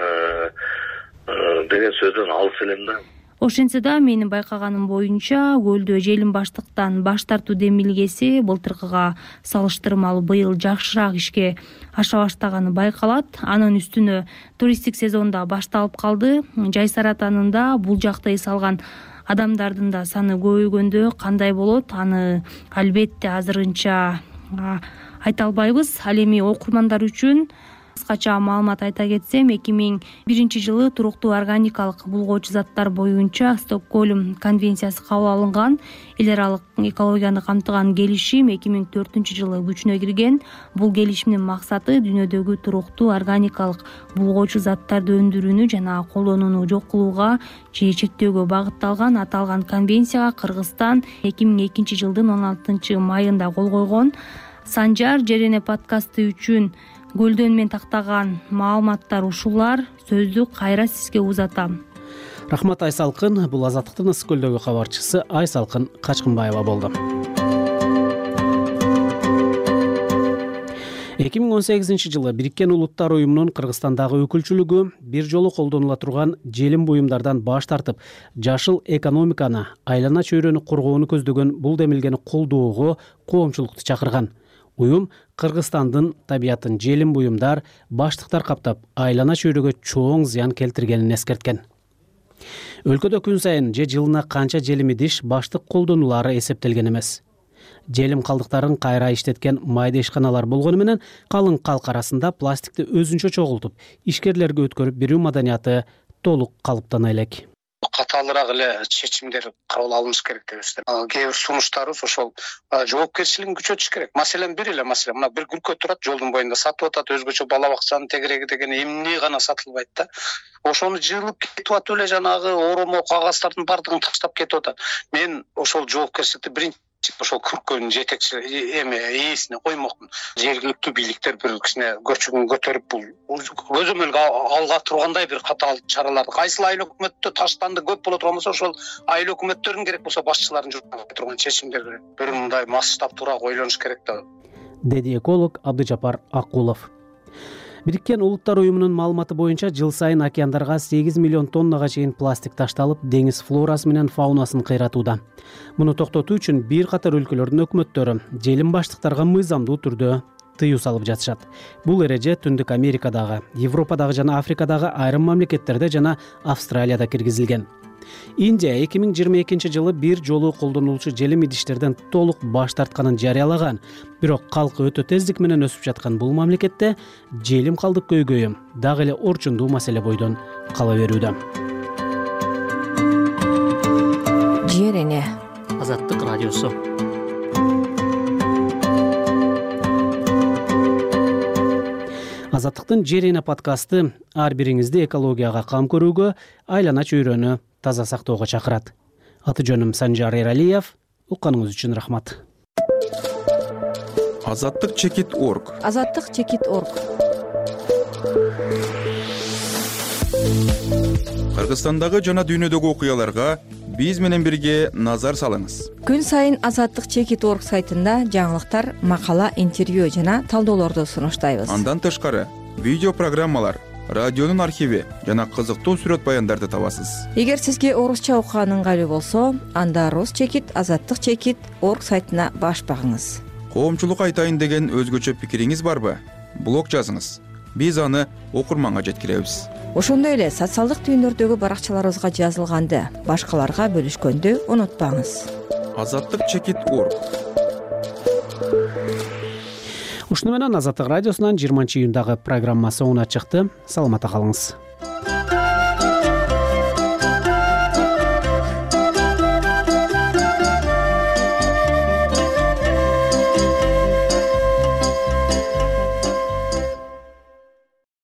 деген сөздөн алыс элем да. Ошентсе да менин байкаганым боюнча көлдө желим баштыктан баш тартуу демилгеси былтыркыга салыштырмалуу быйыл жакшыраак ишке аша баштаганы байкалат. Анын үстүнө туристтик сезон да башталып калды. Жайсар атанында бул жакта эс алган адамдардын да саны көбөйгөндө кандай болот, аны албетте азырынча айта албайбыз. Ал эми окурмандар үчүн кыскача маалымат айта кетсем, эки миң биринчи жылы туруктуу органикалык булгоочу заттар боюнча Стокгольм конвенциясы кабыл алынган. Эл аралык экологияны камтыган келишим эки миң төртүнчү жылы күчүнө кирген. Бул келишимдин максаты дүйнөдөгү туруктуу органикалык булгоочу заттарды өндүрүүнү жана колдонууну жок кылууга же чектөөгө багытталган. Аталган конвенцияга Кыргызстан эки миң экинчи жылдын он алтынчы майында кол койгон. Санжар Жерене подкасты үчүн көлдөн мен тактаган маалыматтар ушулар. Сөздү кайра сизге узатам. Рахмат Айсалкын. Бул Азаттыктын Ысык көлдөгү кабарчысы Айсалкын Качкынбаева болду. эки миң он сегизинчи жылы Бириккен Улуттар уюмунун Кыргызстандагы өкүлчүлүгү бир жолу колдонула турган желим буюмдардан баш тартып, жашыл экономиканы, айлана чөйрөнү коргоону көздөгөн бул демилгени колдоого коомчулукту чакырган. Уюм Кыргызстандын табиятын желим буюмдар, баштыктар каптап, айлана чөйрөгө чоң зыян келтиргенин эскерткен. Өлкөдө күн сайын же жылына канча желим идиш баштык колдонулары эсептелген эмес. Желим калдыктарын кайра иштеткен майда ишканалар болгону менен калың калк арасында пластикти өзүнчө чогултуп, ишкерлерге өткөрүп берүү маданияты толук калыптана элек. Катаалыраак эле чечимдер кабыл алыныш керек деп эсептейм. Кээ бир сунуштарыбыз ошол жоопкерчилигин күчөтүш керек. Маселен бир эле маселе, мына бир күркө турат, жолдун боюнда сатып атат, өзгөчө бала бакчанын тегереги деген эмне гана сатылбайт да. Ошону жыылып кетип атып эле жанагы оромо кагаздардын баардыгын таштап кетип атат. Мен ошол жоопкерчиликти биринчи ошол күркөнүн жетекчи эме ээсине коймокмун. Жергиликтүү бийликтер бир кичине көрчүгүн көтөрүп бул көзөмөлгө алга тургандай бир катаал чараларды, кайсыл айыл өкмөттө таштанды көп боло турган болсо, ошол айыл өкмөттөрүн керек болсо башчылардын жүргүзө турган чечимдер бир мындай масштабтуураак ойлонуш керек да, деди эколог Абдыжапар Акулов. Бириккен Улуттар уюмунун маалыматы боюнча жыл сайын океандарга сегиз миллион тоннага чейин пластик ташталып, деңиз флорасы менен фаунасын кыйратууда. Муну токтотуу үчүн бир катар өлкөлөрдүн өкмөттөрү желим баштыктарга мыйзамдуу түрдө тыюу салып жатышат. Бул эреже Түндүк Америкадагы, Европадагы жана Африкадагы айрым мамлекеттерде жана Австралияда киргизилген. Индия эки миң жыйырма экинчи жылы бир жолу колдонулчу желим идиштерден толук баш тартканын жарыялаган. Бирок калкы өтө тездик менен өсүп жаткан бул мамлекетте желим калдык көйгөйү дагы эле орчундуу маселе бойдон кала берүүдө. Жерене Азаттык радиосу. Азаттыктын Жерене подкасты ар бириңизди экологияга кам көрүүгө, айлана чөйрөнү таза сактоого чакырат. Аты жөнүм Санжар Эралиев. Укканыңыз үчүн рахмат. азаттык чекит орг азаттык чекит орг кыргызстандагы жана дүйнөдөгү окуяларга биз менен бирге назар салыңыз. Күн сайын азаттык чекит орг сайтында жаңылыктар, макала, интервью жана талдоолорду сунуштайбыз. Андан тышкары видео программалар, радионун архиви жана кызыктуу сүрөт баяндарды табасыз. Эгер сизге орусча окуган ыңгайлуу болсо, анда рус чекит азаттык чекит орг сайтына баш багыңыз. Коомчулук айтайын деген өзгөчө пикириңиз барбы? Блог жазыңыз. Биз аны окурманга жеткиребиз. Ошондой эле социалдык түйүндөрдөгү баракчаларыбызга жазылганды башкаларга бөлүшкөндү унутпаңыз. азаттык чекит орг. Ушуну менен Азаттык радиосунан жыйырманчы июндагы программа соңуна чыкты. Саламатта калыңыз.